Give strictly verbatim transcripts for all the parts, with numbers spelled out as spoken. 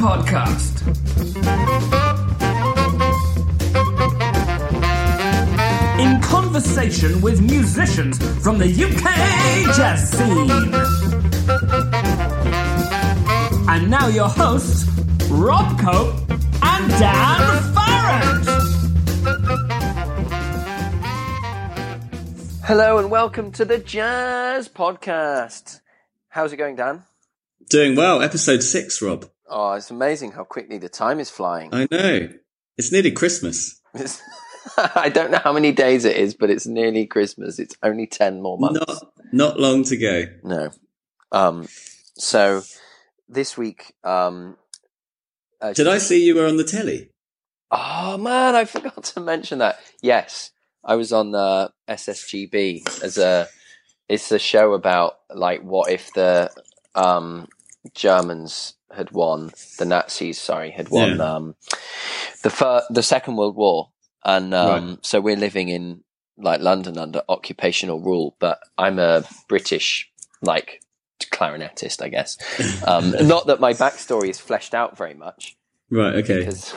Podcast. In conversation with musicians from the U K jazz scene. And now your hosts, Rob Cope and Dan Farrant. Hello and welcome to the Jazz Podcast. How's it going, Dan? Doing well. Episode six, Rob. Oh, it's amazing how quickly the time is flying. I know. It's nearly Christmas. It's, I don't know how many days it is, but it's nearly Christmas. It's only ten more months. Not, not long to go. No. Um, so this week... Um, uh, Did I see you were on the telly? Oh, man, I forgot to mention that. Yes, I was on uh, S S G B as a... It's a show about, like, what if the um, Germans had won, the Nazis, sorry, had won yeah. um, the fir- the Second World War. And um, right. so we're living in, like, London under occupational rule, but I'm a British, like, clarinetist, I guess. Um, not that my backstory is fleshed out very much. Right, okay. Because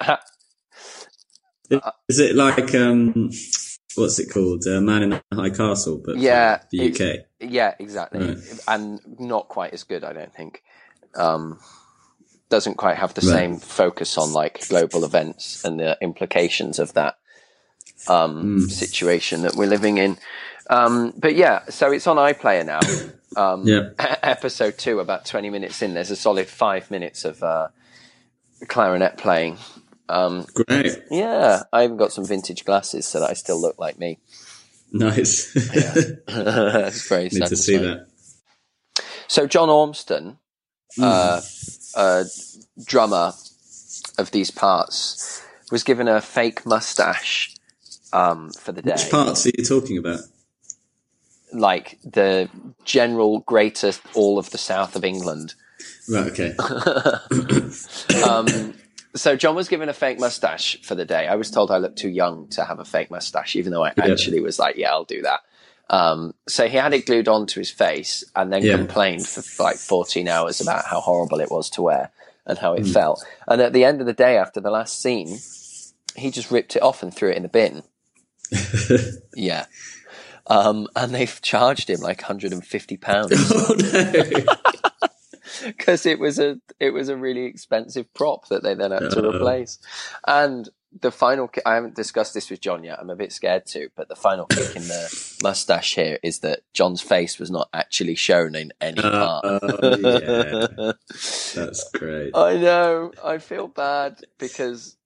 Is it like... Um, what's it called? Uh, Man in a High Castle, but yeah, for the U K. Yeah, exactly. Right. And not quite as good, I don't think. Um, doesn't quite have the right. same focus on like global events and the implications of that um, mm. situation that we're living in. Um, but yeah, so it's on iPlayer now. Um, yeah. Episode two, about twenty minutes in, there's a solid five minutes of uh, clarinet playing. Um, Great. Yeah, I even got some vintage glasses so that I still look like me. Nice. Yeah. It's very Need satisfying. to see that. So John Ormston, mm. uh, uh, drummer of these parts, was given a fake mustache um, for the day. Which parts are you talking about? Like the general greater all of the south of England. Right, okay. um, so John was given a fake mustache for the day. I was told I looked too young to have a fake mustache, even though I yeah. actually was like, yeah, I'll do that. Um, so he had it glued onto his face and then yeah. complained for like fourteen hours about how horrible it was to wear and how it mm. felt. And at the end of the day, after the last scene, he just ripped it off and threw it in the bin. yeah. Um, and they've charged him like one hundred fifty pounds. Oh, no. Because it was a it was a really expensive prop that they then had to Uh-oh. replace. And the final kick, I haven't discussed this with John yet, I'm a bit scared to, but the final kick in the mustache here is that John's face was not actually shown in any part. Uh, oh, yeah. That's great. I know, I feel bad because,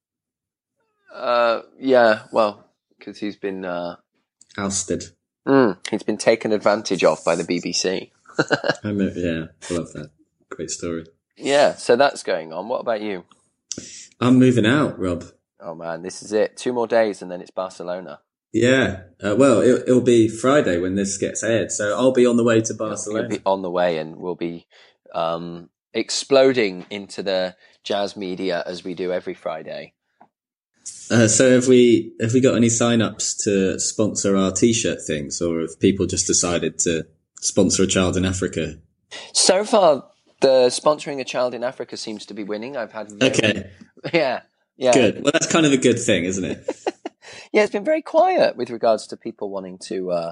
uh, yeah, well, because he's been... Uh, ousted. Mm, he's been taken advantage of by the B B C. I know, yeah, I love that. Great story. Yeah, so that's going on. What about you? I'm moving out, Rob. Oh man, this is it. Two more days and then it's Barcelona. Yeah. Uh, well, it, it'll be Friday when this gets aired, so I'll be on the way to Barcelona. We'll be on the way and we'll be um, exploding into the jazz media as we do every Friday. Uh, so have we have we got any sign-ups to sponsor our T-shirt things, or have people just decided to sponsor a child in Africa? So far, the sponsoring a child in Africa seems to be winning. I've had very, okay, yeah, yeah, good. Well, that's kind of a good thing, isn't it? Yeah, it's been very quiet with regards to people wanting to uh,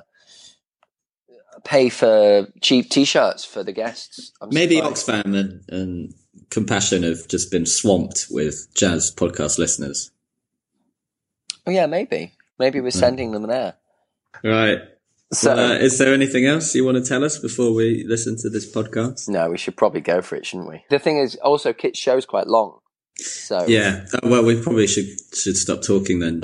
pay for cheap T-shirts for the guests. I'm Maybe surprised. Oxfam and, and Compassion have just been swamped with jazz podcast listeners. Oh yeah, maybe. Maybe we're sending them there. Right. So, well, uh, is there anything else you want to tell us before we listen to this podcast? No, we should probably go for it, shouldn't we? The thing is, also, Kit's show's quite long. So yeah. Oh, well, we probably should should stop talking then.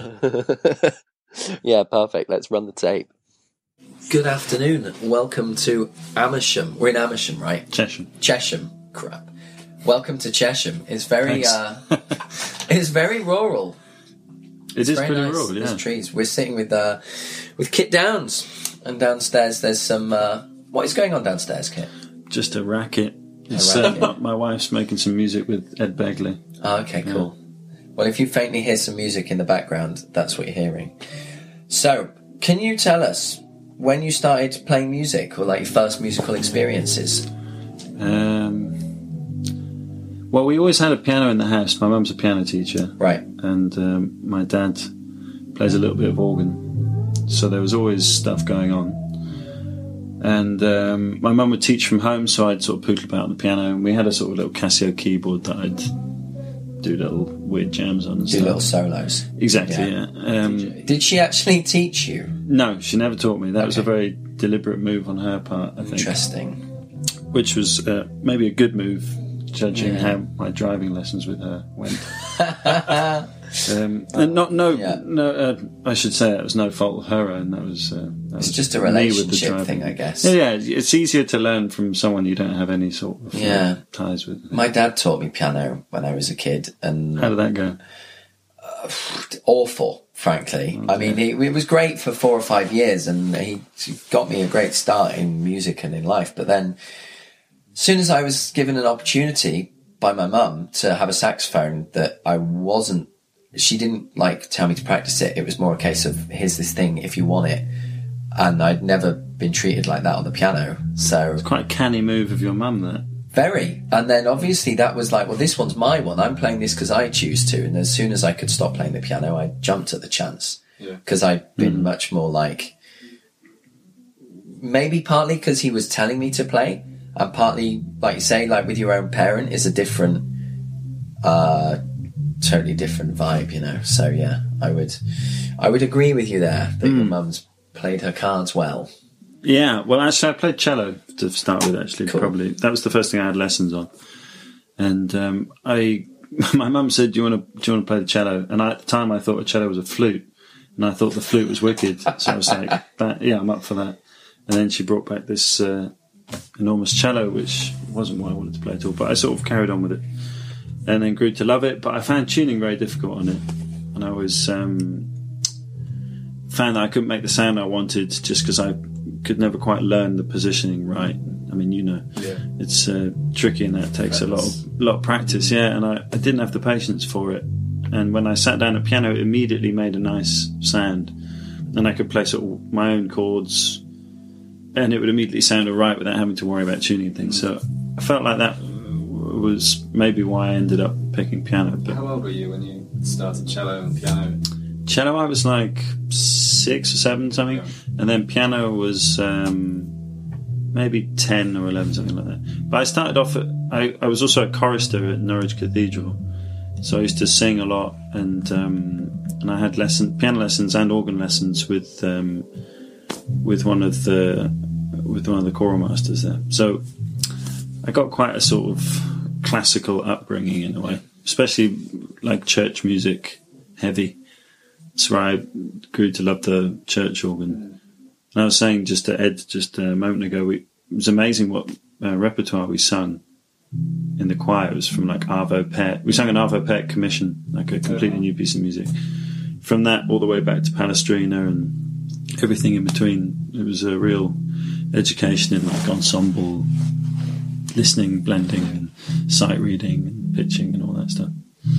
Yeah, perfect. Let's run the tape. Good afternoon. Welcome to Amersham. We're in Amersham, right? Chesham. Chesham. Crap. Welcome to Chesham. It's very, uh, it's very rural. It It's is very pretty nice. rural, yeah. There's trees. We're sitting with uh, with Kit Downs, and downstairs there's some. Uh, what is going on downstairs, Kit? Just a racket. It's, racket. Uh, my wife's making some music with Ed Begley. Oh, okay, cool. Yeah. Well, if you faintly hear some music in the background, that's what you're hearing. So, can you tell us when you started playing music, or like your first musical experiences? Um, Well, we always had a piano in the house. My mum's a piano teacher. Right. And um, my dad plays a little bit of organ. So there was always stuff going on. And um, my mum would teach from home, so I'd sort of poodle about on the piano. And we had a sort of little Casio keyboard that I'd do little weird jams on and Do stuff. little solos. Exactly, yeah. yeah. Um, Did she actually teach you? no, she never taught me. That Okay. was a very deliberate move on her part, I think. Interesting. Which was uh, maybe a good move, judging Yeah. how my driving lessons with her went. um, and not no Yeah. no. Uh, I should say it was no fault of her own. That was. Uh, that It's was just a me with the relationship driving. thing, I guess. Yeah, yeah, it's easier to learn from someone you don't have any sort of uh, Yeah. ties with. My dad taught me piano when I was a kid, and How did that go? awful, frankly. I mean, it, it was great for four or five years, and he got me a great start in music and in life. But then, as soon as I was given an opportunity by my mum to have a saxophone that I wasn't, she didn't like tell me to practice it. It was more a case of, here's this thing if you want it. And I'd never been treated like that on the piano. So Quite a canny move of your mum, that. very. And then obviously that was like, well, this one's my one. I'm playing this because I choose to. And as soon as I could stop playing the piano, I jumped at the chance. Because I'd been much more like, maybe partly because he was telling me to play, and partly, like you say, like with your own parent is a different, uh, totally different vibe, you know. So yeah, I would, I would agree with you there that your mum's played her cards well. Yeah, well, actually, I played cello to start with. Actually, Cool. probably that was the first thing I had lessons on. And um, I, my mum said, "Do you want to do you want to play the cello?" And I, at the time, I thought a cello was a flute, and I thought the flute was wicked. So I was like, that, "Yeah, I'm up for that." And then she brought back this uh, enormous cello, which wasn't what I wanted to play at all. But I sort of carried on with it, and then grew to love it. But I found tuning very difficult on it, and I was um, found that I couldn't make the sound I wanted just because I could never quite learn the positioning right. I mean, you know, Yeah. it's uh, tricky, and that takes a lot of lot of practice. Yeah, and I, I didn't have the patience for it. And when I sat down at piano, it immediately made a nice sound, and I could play sort of my own chords, and it would immediately sound all right without having to worry about tuning things. So I felt like that was maybe why I ended up picking piano. But How old were you when you started cello and piano? cello, I was like six or seven, something, Yeah. and then piano was um, maybe ten or eleven, something like that. But I started off at, I, I was also a chorister at Norwich Cathedral, so I used to sing a lot, and um, and I had lesson, piano lessons and organ lessons with um, with one of the with one of the choral masters there. So I got quite a sort of classical upbringing in a way, especially like church music, heavy. That's where I grew to love the church organ. And I was saying just to Ed just a moment ago, we, it was amazing what uh, repertoire we sung in the choir. It was from like Arvo Pärt. We sang an Arvo Pärt commission, like a completely new piece of music. From that all the way back to Palestrina and everything in between. It was a real education in like ensemble, listening, blending, and sight reading and pitching and all that stuff.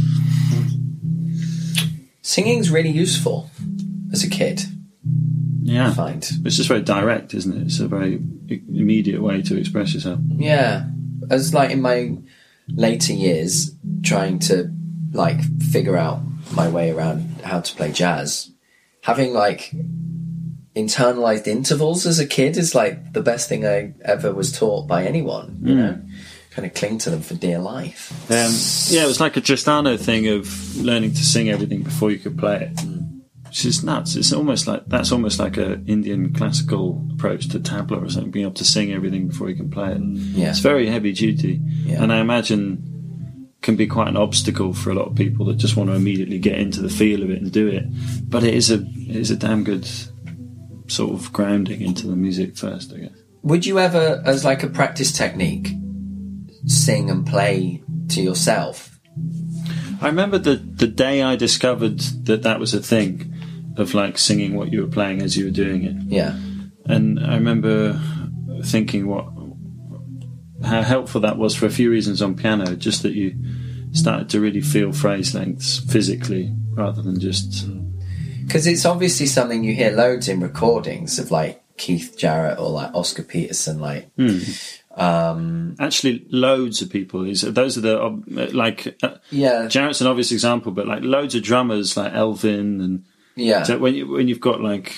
Singing's really useful as a kid, Yeah. I find. It's just very direct, isn't it? It's a very i- immediate way to express yourself. Yeah. As like in my later years, trying to like figure out my way around how to play jazz, having like internalized intervals as a kid is like the best thing I ever was taught by anyone, you know? Kind of cling to them for dear life. Um, yeah, it was like a Tristano thing of learning to sing everything before you could play it, which is nuts. It's almost like that's almost like a Indian classical approach to tabla or something, being able to sing everything before you can play it. Yeah. It's very heavy duty, Yeah. and I imagine can be quite an obstacle for a lot of people that just want to immediately get into the feel of it and do it. But it is a it is a damn good sort of grounding into the music first, I guess. Would you ever, as like a practice technique, sing and play to yourself? I remember the the day I discovered that that was a thing, of like singing what you were playing as you were doing it. Yeah. And I remember thinking what how helpful that was for a few reasons on piano, just that you started to really feel phrase lengths physically rather than just... Because it's obviously something you hear loads in recordings of like Keith Jarrett or like Oscar Peterson, like Hmm. Um, Actually, loads of people. Is those are the uh, like uh, yeah, Jarrett's an obvious example, but like loads of drummers like Elvin and yeah. so when you when you've got like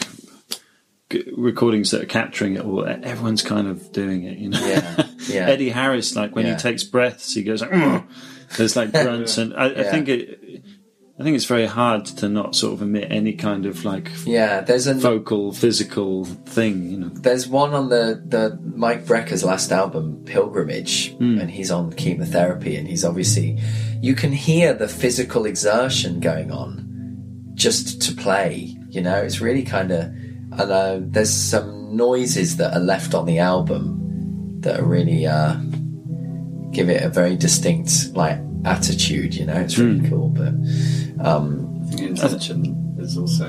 g- recordings that are capturing it all, everyone's kind of doing it. You know, Yeah, yeah. Eddie Harris, like when Yeah. he takes breaths, he goes like, "Ugh." There's like grunts, and I, I Yeah. think it. I think it's very hard to not sort of emit any kind of like Yeah, there's a vocal, physical thing, you know. there's one on the, the Mike Brecker's last album, Pilgrimage, and he's on chemotherapy, and he's obviously, you can hear the physical exertion going on just to play, you know, it's really kind of, and uh, there's some noises that are left on the album that are really, uh, give it a very distinct, like, attitude, you know, it's really cool, but, um, I think intention is also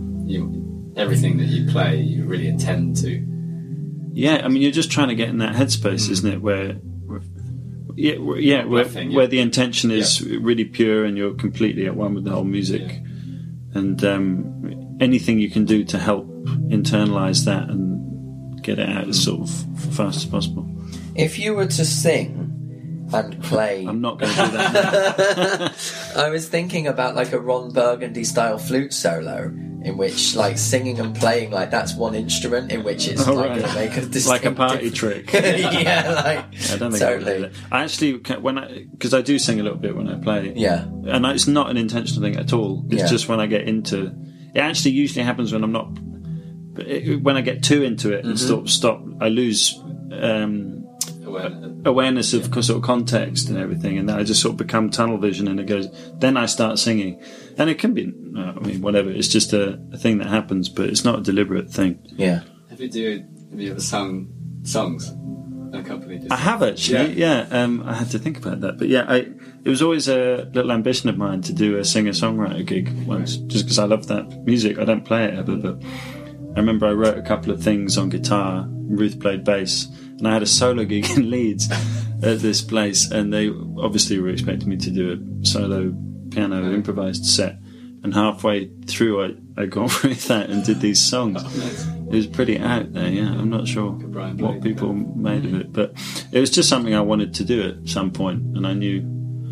you. Everything that you play, you really intend to. Yeah, I mean, you're just trying to get in that headspace, Mm. isn't it? Where, where yeah, where, yeah, where, Nothing, yeah. where the intention is really pure and you're completely at one with the whole music, Yeah. and um, anything you can do to help internalize that and get it out as sort of fast as possible. if you were to sing and play, I'm not going to do that. I was thinking about like a Ron Burgundy style flute solo in which like singing and playing like that's one instrument in which it's Oh, like right. going to make a distinct Like a party difference. trick. yeah, like I don't think totally. I would do that. I actually, when I, because I do sing a little bit when I play. Yeah. And it's not an intentional thing at all. It's Yeah. just when I get into, it actually usually happens when I'm not, but it, when I get too into it and Mm-hmm. stop, stop, I lose um, Awareness. awareness of sort of context and everything, and then I just sort of become tunnel vision, and it goes. Then I start singing, and it can be, uh, I mean, whatever. It's just a, a thing that happens, but it's not a deliberate thing. Yeah. Have you do? Have you ever sung songs accompanied? I have actually, yeah. Um, I had to think about that, but yeah, I, it was always a little ambition of mine to do a singer-songwriter gig once, just because I love that music. I don't play it ever, but I remember I wrote a couple of things on guitar. Ruth played bass, and I had a solo gig in Leeds at this place, and they obviously were expecting me to do a solo piano improvised set. And halfway through, I, I got through that and did these songs. It was pretty out there, yeah. I'm not sure Brian what Blake, people made of it, but it was just something I wanted to do at some point, and I knew.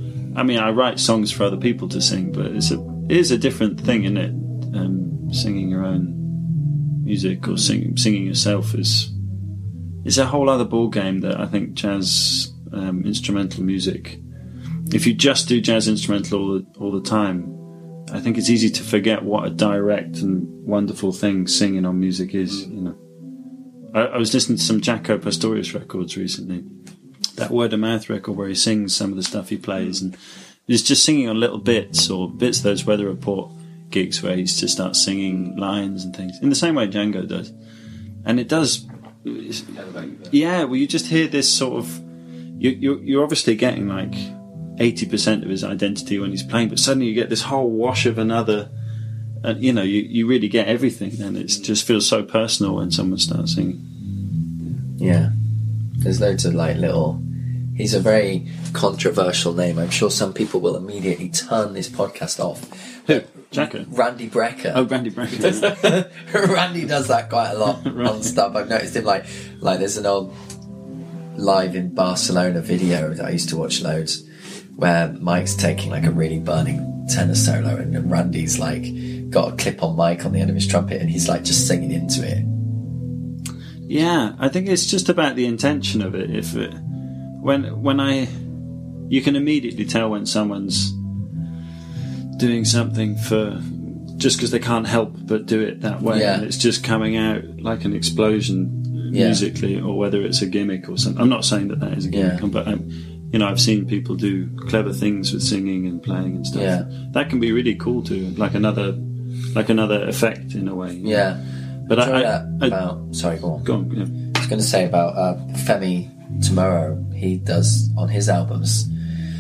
I mean, I write songs for other people to sing, but it's a it is a different thing, isn't it? Um, singing your own music or singing singing yourself is it's a whole other ball game that I think jazz um, instrumental music. If you just do jazz instrumental all the, all the time, I think it's easy to forget what a direct and wonderful thing singing on music is. You know, I, I was listening to some Jaco Pastorius records recently. That word of mouth record where he sings some of the stuff he plays, and he's just singing on little bits or bits of those Weather Report gigs where he's just starts singing lines and things in the same way Django does, and it does. Yeah, well, you just hear this sort of. You, you're, you're obviously getting like eighty percent of his identity when he's playing, but suddenly you get this whole wash of another. And you know, you, you really get everything, and it just feels so personal when someone starts singing. Yeah. There's loads of like little. He's a very controversial name. I'm sure some people will immediately turn this podcast off. Who? Jaco? Randy Brecker. Oh, Randy Brecker. Randy does that quite a lot Right. on stuff. I've noticed him like like there's an old live in Barcelona video that I used to watch loads where Mike's taking like a really burning tenor solo and Randy's like got a clip-on mic on the end of his trumpet and he's like just singing into it. Yeah, I think it's just about the intention of it. If it, when when I, you can immediately tell when someone's doing something for just because they can't help but do it that way, Yeah. and it's just coming out like an explosion Yeah. musically, or whether it's a gimmick or something. I'm not saying that that is a gimmick, Yeah. but um, you know, I've seen people do clever things with singing and playing and stuff. Yeah. That can be really cool too, like another like another effect in a way. Yeah. But Enjoy I, I, that I about sorry, go on. go on. Yeah. I was going to say about uh, Femi Tomorrow, he does on his albums.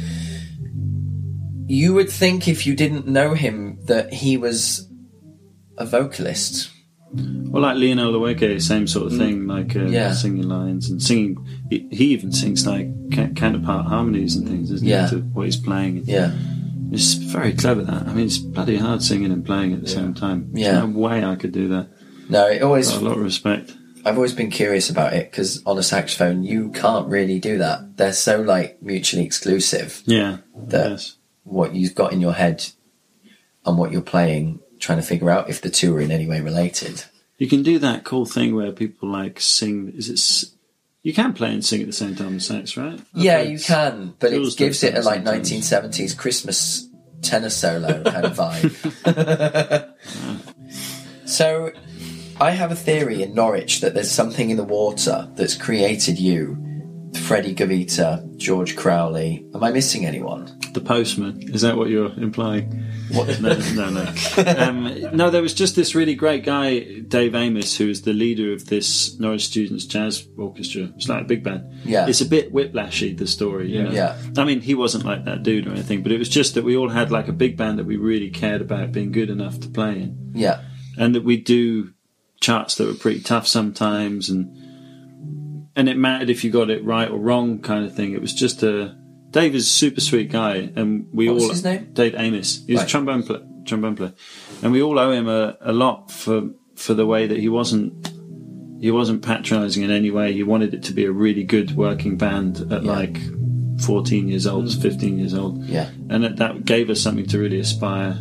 You would think if you didn't know him that he was a vocalist. Well, like Lionel Lewege, same sort of thing, like uh, Yeah. singing lines and singing. He, he even sings like ca- counterpart harmonies and things, isn't Yeah. he, to what he's playing? Yeah, It's very clever, that. I mean, it's bloody hard singing and playing at the same time. There's Yeah. no way I could do that. no, it always Got a lot of respect. I've always been curious about it because on a saxophone you can't really do that. They're so like mutually exclusive. Yeah. That Yes. what you've got in your head and what you're playing, trying to figure out if the two are in any way related. You can do that cool thing where people like sing. Is it? s- You can play and sing at the same time with sax, right? I Yeah, played you can, but Jules it gives does it that a like sometimes. nineteen seventies Christmas tenor solo kind of vibe. So, I have a theory in Norwich that there's something in the water that's created you, Freddie Gavita, George Crowley. Am I missing anyone? The Postman. Is that what you're implying? What? No, no, no. Um, no, there was just this really great guy, Dave Amos, who was the leader of this Norwich Students Jazz Orchestra. It's like a big band. Yeah. It's a bit whiplashy, the story. You know? Yeah. I mean, he wasn't like that dude or anything, but it was just that we all had like a big band that we really cared about being good enough to play in. Yeah. And that we do charts that were pretty tough sometimes, and and it mattered if you got it right or wrong kind of thing. It was just a... Dave is a super sweet guy, and we What was all... his name? Dave Amos. He's Right. a trombone, pla trombone player. And we all owe him a, a lot for for the way that he wasn't he wasn't patronising in any way. He wanted it to be a really good working band at Yeah. like fourteen years old, fifteen years old. Yeah. And that, that gave us something to really aspire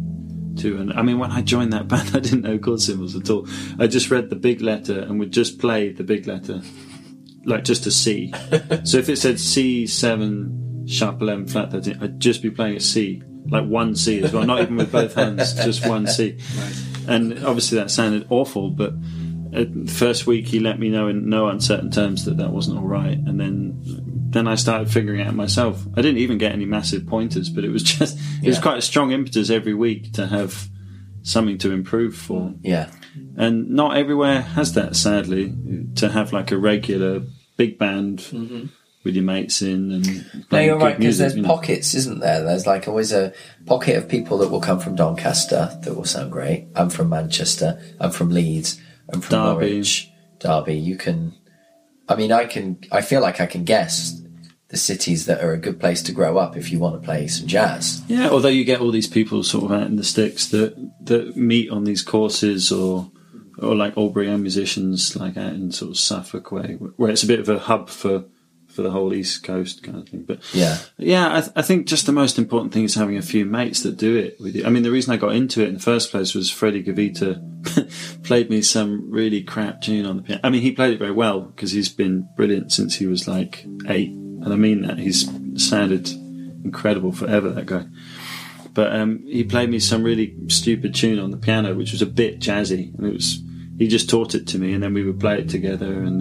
to. And I mean, when I joined that band, I didn't know chord symbols at all. I just read the big letter and would just play the big letter, like just a C. So if it said C seven, sharp eleven, flat thirteen, I'd just be playing a C, like one C as well, not even with both hands, just one C. And obviously that sounded awful, but at the first week he let me know in no uncertain terms that that wasn't all right. And then then I started figuring it out myself. I didn't even get any massive pointers, but it was just, it was Yeah. quite a strong impetus every week to have something to improve for. Yeah. And not everywhere has that, sadly, to have like a regular big band with your mates in and Mm-hmm. No, playing you're good right, because music, there's you know. pockets, isn't there? There's like always a pocket of people that will come from Doncaster that will sound great. I'm from Manchester. I'm from Leeds. I'm from Derby. Norwich. Derby. You can... I mean, I can... I feel like I can guess the cities that are a good place to grow up if you want to play some jazz. Yeah, although you get all these people sort of out in the sticks that, that meet on these courses, or or like Albury Young musicians, like out in sort of Suffolk way, where it's a bit of a hub for, for the whole East Coast kind of thing. But Yeah. yeah, I, th- I think just the most important thing is having a few mates that do it with you. I mean, the reason I got into it in the first place was Freddie Gavita played me some really crap tune on the piano. I mean, he played it very well because he's been brilliant since he was like eight. And I mean that. He's sounded incredible forever, that guy. But um, he played me some really stupid tune on the piano, which was a bit jazzy. And it was, he just taught it to me, and then we would play it together. And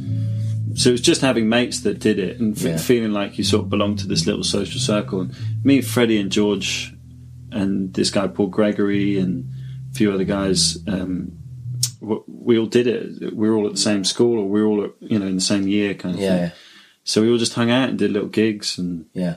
then, so it was just having mates that did it and f- Yeah. feeling like you sort of belonged to this little social circle. And me, Freddie, and George, and this guy Paul Gregory, and a few other guys, um, w- we all did it. We were all at the same school, or we were all, at, you know, in the same year, kind of Yeah. thing. Yeah. So we all just hung out and did little gigs, and Yeah.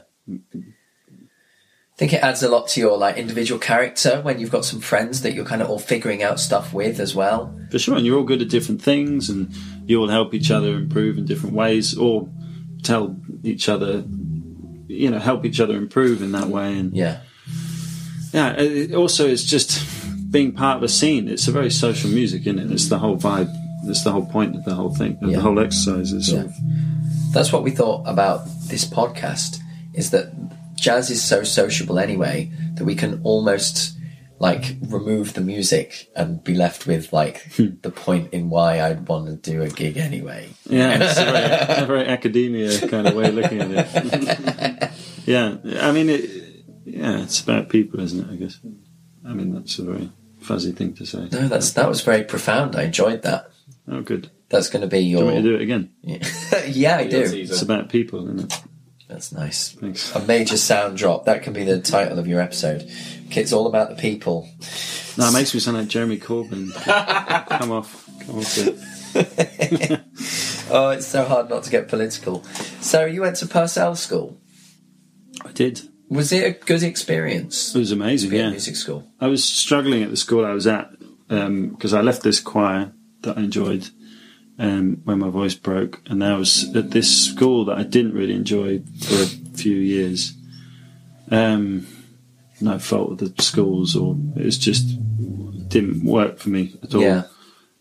I think it adds a lot to your like individual character when you've got some friends that you're kind of all figuring out stuff with as well. for sure. And you're all good at different things, and you all help each other improve in different ways, or tell each other, you know, help each other improve in that way. And Yeah. yeah, it also it's just being part of a scene. It's a very social music, isn't it? It's the whole vibe. It's the whole point of the whole thing, of Yeah. the whole exercise. Is sort Yeah. of, That's what we thought about this podcast, is that jazz is so sociable anyway that we can almost like remove the music and be left with like the point in why I'd want to do a gig anyway. yeah, it's a very, a very academia kind of way of looking at it. Yeah, I mean, it, yeah, it's about people, isn't it? I guess. I mean, that's a very fuzzy thing to say. No, that's that was very profound. I enjoyed that. Oh, good. That's going to be Do you your... want me to do it again? Yeah, I do. It's about people, isn't it? That's nice. Thanks. A major sound drop. That can be the title of your episode. It's all about the people. No, it makes me sound like Jeremy Corbyn. Come off. Come off it. Oh, it's so hard not to get political. So you went to Purcell School. I did. Was it a good experience? It was amazing, Being yeah. at music school. I was struggling at the school I was at because I left this choir that I enjoyed um, when my voice broke, and I was at this school that I didn't really enjoy for a few years. Um, no fault of the schools, or it was just it didn't work for me at all. Yeah.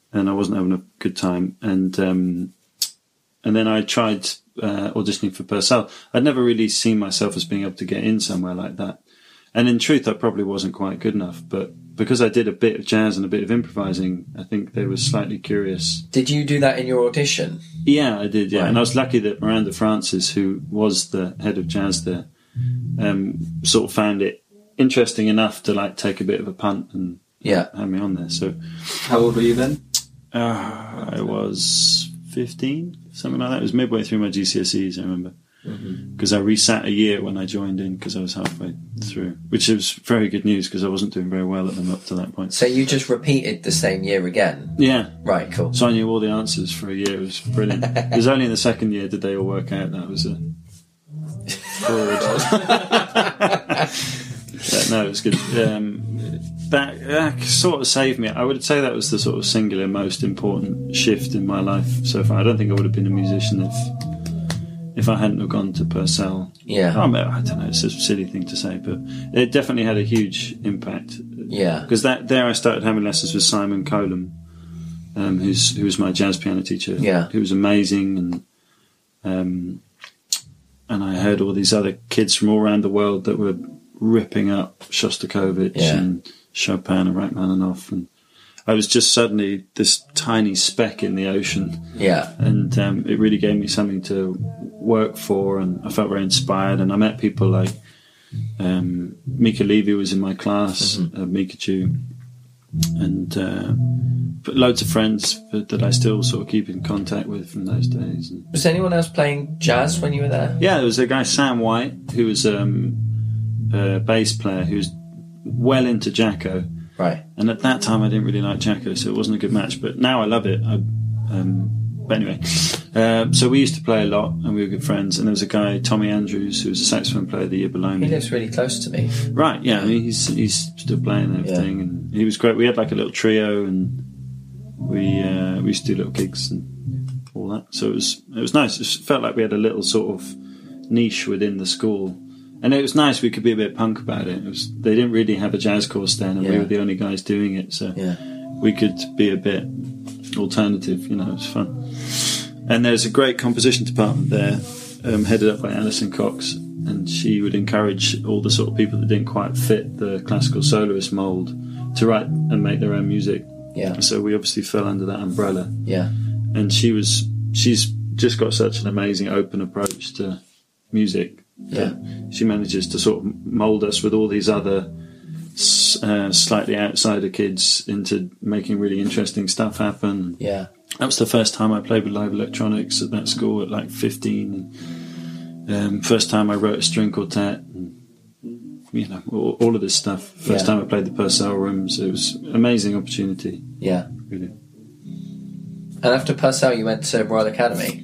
and I wasn't having a good time. And um, and then I tried uh, auditioning for Purcell. I'd never really seen myself as being able to get in somewhere like that. And in truth, I probably wasn't quite good enough. But because I did a bit of jazz and a bit of improvising, I think they were slightly curious. Did you do that in your audition? Yeah, I did, yeah. Right. And I was lucky that Miranda Francis, who was the head of jazz there, um, sort of found it interesting enough to like take a bit of a punt and Yeah. have me on there. So How old were you then? uh, I was fifteen, something like that. It was midway through my G C S Es, I remember. Because I resat a year when I joined in because I was halfway through, which was very good news because I wasn't doing very well at them up to that point. So you just repeated the same year again? Yeah. Right, cool. So I knew all the answers for a year. It was brilliant. It was only in the second year did they all work out. That was a fraud. Yeah, no, it was good. Um, that, that sort of saved me. I would say that was the sort of singular most important shift in my life so far. I don't think I would have been a musician if if I hadn't have gone to Purcell. Yeah. I, mean, I don't know, it's a silly thing to say, but it definitely had a huge impact. Yeah. Because that there I started having lessons with Simon Colum, um, who's who was my jazz piano teacher. Yeah. Who was amazing, and um, and I heard all these other kids from all around the world that were ripping up Shostakovich Yeah. and Chopin and Rachmaninoff, and I was just suddenly this tiny speck in the ocean. Yeah. And um, it really gave me something to work for, and I felt very inspired. And I met people like um, Mika Levy was in my class, Mm-hmm. uh, Mika Chu, and uh, but loads of friends that I still sort of keep in contact with from those days. And Was anyone else playing jazz when you were there? yeah, there was a guy, Sam White, who was um, a bass player who was well into Jacko. Right. And at that time, I didn't really like Jacko, so it wasn't a good match. But now I love it. I, um, but anyway, uh, so we used to play a lot, and we were good friends. And there was a guy, Tommy Andrews, who was a saxophone player the year below me. He lives really close to me. Right, yeah. I mean, he's he's still playing and everything, Yeah. and he was great. We had like a little trio, and we uh, we used to do little gigs and all that. So it was it was nice. It felt like we had a little sort of niche within the school. And it was nice. We could be a bit punk about it. It was they didn't really have a jazz course then, and we Yeah. were the only guys doing it. So Yeah. we could be a bit alternative. You know, it was fun. And there's a great composition department there, um, headed up by Alison Cox, and she would encourage all the sort of people that didn't quite fit the classical soloist mould to write and make their own music. Yeah. So we obviously fell under that umbrella. Yeah. And she was she's just got such an amazing open approach to music. Yeah. She manages to sort of mould us with all these other uh, slightly outsider kids into making really interesting stuff happen. Yeah. That was the first time I played with live electronics at that school at like fifteen. And, um, first time I wrote a string quartet. And, you know, all, all of this stuff. First Yeah. time I played the Purcell Rooms. It was an amazing opportunity, Yeah. really. And after Purcell, you went to Royal Academy,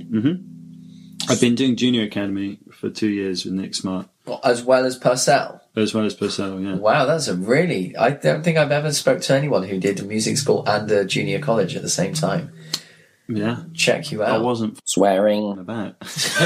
I've been doing Junior Academy for two years with Nick Smart, as well as Purcell. as well as Purcell, yeah. Wow, that's a really... I don't think I've ever spoke to anyone who did a music school and a junior college at the same time. Yeah. Check you I out. wasn't Swearing. about.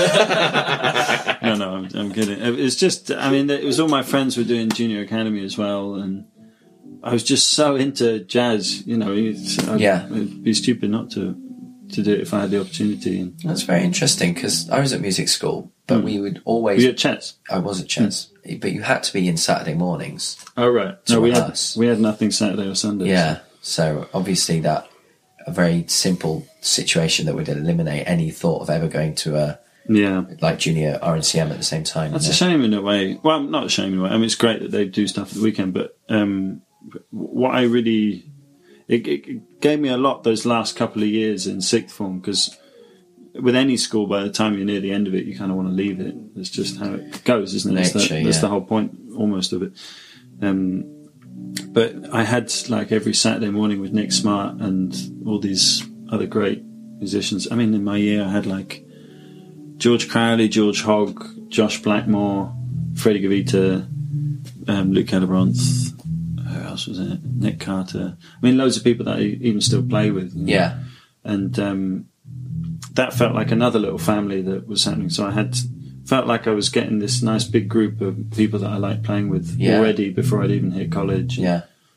no, no, I'm, I'm kidding. It's just, I mean, it was all my friends were doing Junior Academy as well, and I was just so into jazz, you know. It's, I'd, Yeah. It'd be stupid not to to do it if I had the opportunity. And That's very interesting, because I was at music school, but we would always... we had chats. I was at Chess, but you had to be in Saturday mornings. Oh, right. To No, we had, rehearse. we had nothing Saturday or Sunday. Yeah, so obviously that a very simple situation that would eliminate any thought of ever going to a Yeah. like junior R N C M at the same time. That's you a know? shame in a way. Well, not a shame in a way. I mean, it's great that they do stuff at the weekend, but um, what I really... It, it gave me a lot those last couple of years in sixth form, because with any school, by the time you're near the end of it, you kind of want to leave it. It's just how it goes, isn't it? That's, Nature, the, that's yeah. the whole point, almost, of it. Um, but I had like every Saturday morning with Nick Smart and all these other great musicians. I mean, in my year, I had like George Crowley, George Hogg, Josh Blackmore, Freddie Gavita, um, Luke Ellerbrandt. Who else was in it? Nick Carter. I mean, loads of people that I even still play with. you know. Yeah, And um, that felt like another little family that was happening. So I had felt like I was getting this nice big group of people that I liked playing with Yeah. already before I'd even hit college. yeah.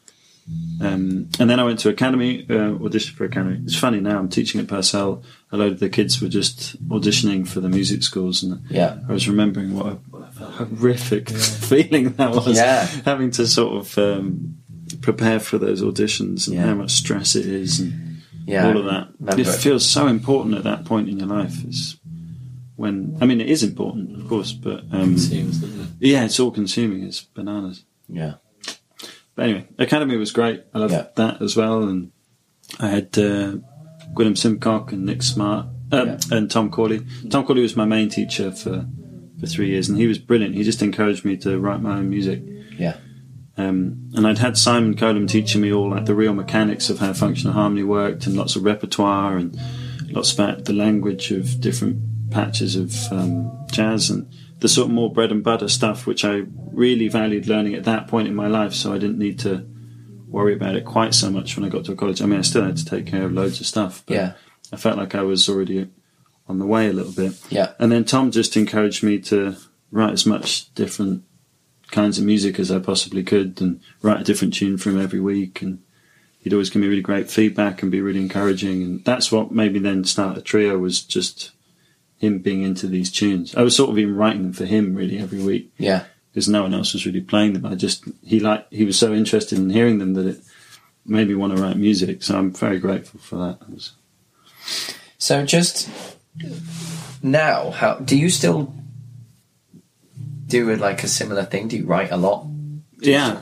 Um, and then I went to Academy, uh, auditioned for Academy. It's funny now, I'm teaching at Purcell. A load of the kids were just auditioning for the music schools. And Yeah. I was remembering what a, what a horrific feeling that was. Yeah. Having to sort of um, prepare for those auditions and Yeah. how much stress it is and Yeah, all of that. remember It it. feels so important at that point in your life. It's when, I mean, it is important, of course, but um, Consumes, doesn't it? yeah, it's all consuming. It's bananas. Yeah. But anyway, Academy was great. I loved Yeah. that as well. And I had uh, Gwyneth Simcock and Nick Smart um, Yeah. and Tom Corley. Tom Corley was my main teacher for, for three years, and he was brilliant. He just encouraged me to write my own music. Yeah. Um, and I'd had Simon Colum teaching me all like the real mechanics of how functional harmony worked, and lots of repertoire and lots about the language of different patches of um, jazz and the sort of more bread and butter stuff, which I really valued learning at that point in my life. So I didn't need to worry about it quite so much when I got to college. I mean, I still had to take care of loads of stuff, but Yeah. I felt like I was already on the way a little bit. Yeah. And then Tom just encouraged me to write as much different kinds of music as I possibly could and write a different tune for him every week. And he'd always give me really great feedback and be really encouraging. And that's what made me then start a trio, was just him being into these tunes. I was sort of even writing them for him really every week, Yeah. because no one else was really playing them. I just, he like he was so interested in hearing them that it made me want to write music. So I'm very grateful for that. It was, So just now, how do you still do it like a similar thing? Do you write a lot? yeah.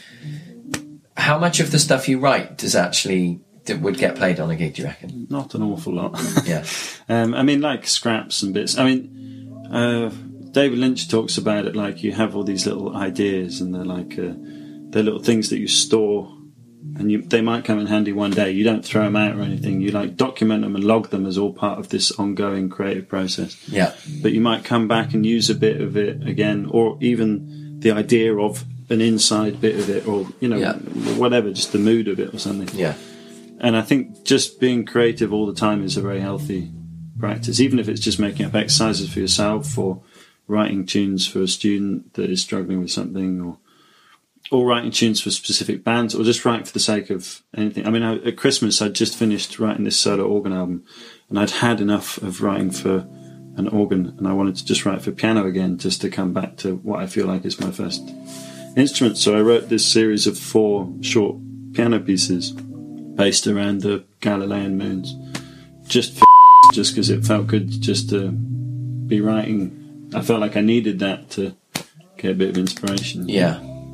How much of the stuff you write does actually that would get played on a gig, do you reckon? Not an awful lot. Yeah. Um, I mean, like scraps and bits. I mean, uh, David Lynch talks about it like you have all these little ideas, and they're like uh, they're little things that you store, and you, they might come in handy one day. You don't throw them out or anything. You like document them and log them as all part of this ongoing creative process. Yeah. But you might come back and use a bit of it again, or even the idea of an inside bit of it, or you know, Yeah. whatever, just the mood of it or something. Yeah. And I think just being creative all the time is a very healthy practice, even if it's just making up exercises for yourself or writing tunes for a student that is struggling with something, or or writing tunes for specific bands, or just writing for the sake of anything. I mean, I, at Christmas, I'd just finished writing this solo organ album, and I'd had enough of writing for an organ, and I wanted to just write for piano again, just to come back to what I feel like is my first instrument. So I wrote this series of four short piano pieces based around the Galilean moons, just for just because it felt good just to be writing. I felt like I needed that to get a bit of inspiration. Yeah.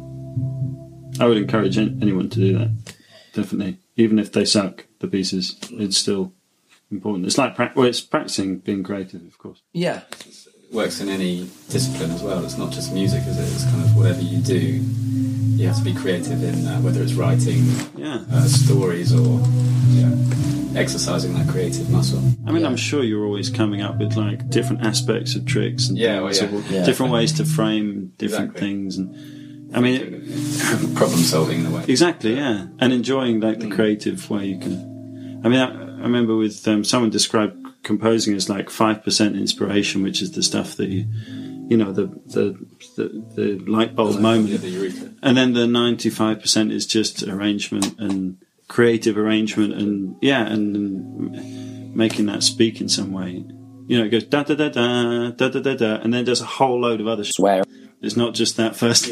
I would encourage an- anyone to do that, definitely. Even if they suck, the pieces, it's still important. It's like, pra- well, it's practicing being creative, of course. Yeah. Works in any discipline as well. It's not just music, is it? It's kind of whatever you do, you have to be creative in uh, whether it's writing Yeah. uh, stories or yeah, exercising that creative muscle. I mean, Yeah. I'm sure you're always coming up with like different aspects of tricks and Yeah, well, things, yeah. or Yeah. different ways to frame different Exactly. things. And I mean, it, Problem solving in a way. exactly, yeah, and enjoying like the creative way you can. I mean, I, I remember with um, someone described composing as like five percent inspiration, which is the stuff that you, you know, the the the, the light bulb moment, Yeah, the eureka. and then the ninety-five percent is just arrangement and creative arrangement, and yeah, and, and making that speak in some way. You know, it goes da da da da da da da da, and then there's a whole load of other sh- Swear. It's not just that first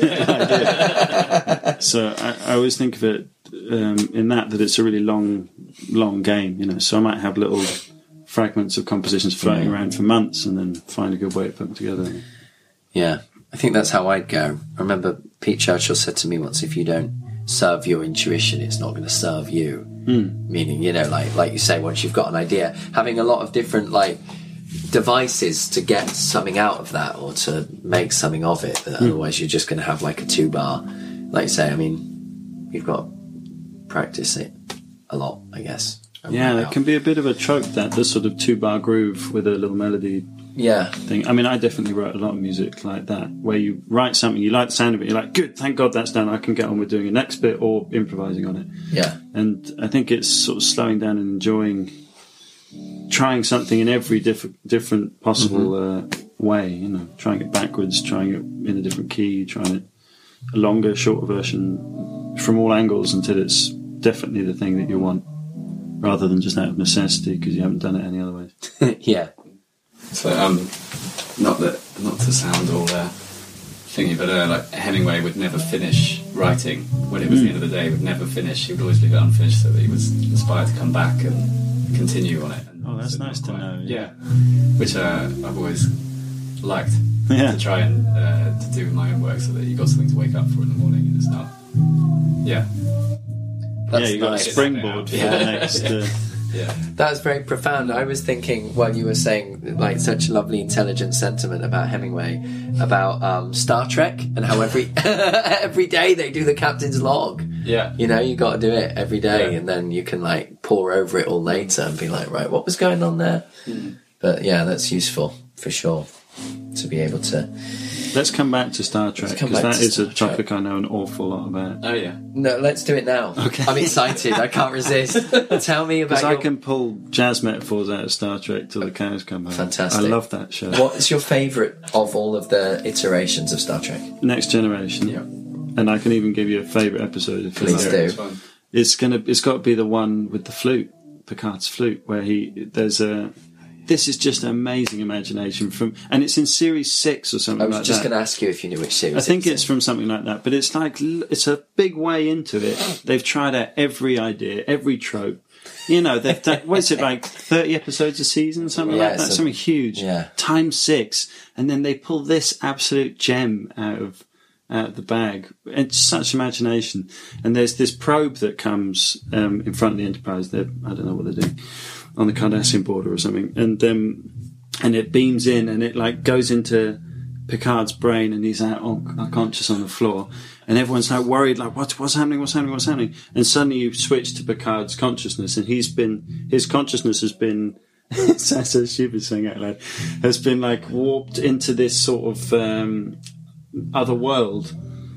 idea. So I, I always think of it um, in that that it's a really long, long game. You know, so I might have little fragments of compositions floating around for months, and then find a good way to put them together. Yeah. I think that's how I'd go. I remember Pete Churchill said to me once, if you don't serve your intuition, it's not going to serve you. Mm. Meaning, you know, like like you say, once you've got an idea, having a lot of different like devices to get something out of that or to make something of it. Mm. Otherwise, you're just going to have like a two bar. Like you say, I mean, you've got to practice it a lot, I guess. and Yeah, write it out. can be a bit of a trope, that this sort of two bar groove with a little melody Yeah, thing. I mean, I definitely wrote a lot of music like that, where you write something, you like the sound of it, you're like, good, thank God that's done, I can get on with doing the next bit or improvising on it. yeah, And I think it's sort of slowing down and enjoying, trying something in every diff- different possible uh, way, you know, trying it backwards, trying it in a different key, trying it a longer, shorter version from all angles until it's definitely the thing that you want, rather than just out of necessity because you haven't done it any other ways. Yeah. So, um, not that, not to sound all uh, thingy, but uh, like Hemingway would never finish writing when it was Mm. the end of the day. He would never finish. He would always leave it unfinished, so that he was inspired to come back and continue on it. And Oh, that's so nice not to quite- know. Yeah, which uh, I've always liked Yeah. to try and uh, to do with my own work, so that you got something to wake up for in the morning, and it's not. Yeah, That's yeah, you got nice. a springboard for Yeah. the next. Uh, yeah. That's very profound. I was thinking while you were saying like such lovely, intelligent sentiment about Hemingway, about um, Star Trek and how every every day they do the captain's log. Yeah. You know, you got to do it every day, Yeah. and then you can like pour over it all later and be like, right, what was going on there? Mm. But yeah, that's useful for sure to be able to. let's come back to Star Trek Let's come because back that to is a Star topic I know an awful lot about. Oh yeah. No, let's do it now. Okay. I'm excited. I can't resist. Tell me about Because I your... can pull jazz metaphors out of Star Trek till the cows come home. Fantastic. I love that show. What's your favourite of all of the iterations of Star Trek? Next Generation. Yeah. And I can even give you a favourite episode if you Please like. do. It's fun. It's gonna. It's got to be the one with the flute, Picard's flute, where he there's a. This is just an amazing imagination from, and it's in series six or something I was like just that. going to ask you if you knew which series. I think it it's was from something like that, but it's like it's a big way into it. They've tried out every idea, every trope. You know, they've done, what is it, like thirty episodes a season, something Yeah, like that, so- something huge. yeah. Times six, and then they pull this absolute gem out of out of the bag. It's such imagination. And there's this probe that comes um, in front of the Enterprise. They're, I don't know what they're doing on the Cardassian border or something, and um, and it beams in, and it like goes into Picard's brain, and he's out on, unconscious on the floor, and everyone's like worried, like what's what's happening, what's happening, what's happening, and suddenly you switch to Picard's consciousness, and he's been his consciousness has been. It sounds so stupid saying out loud. Has been like warped into this sort of um, other world,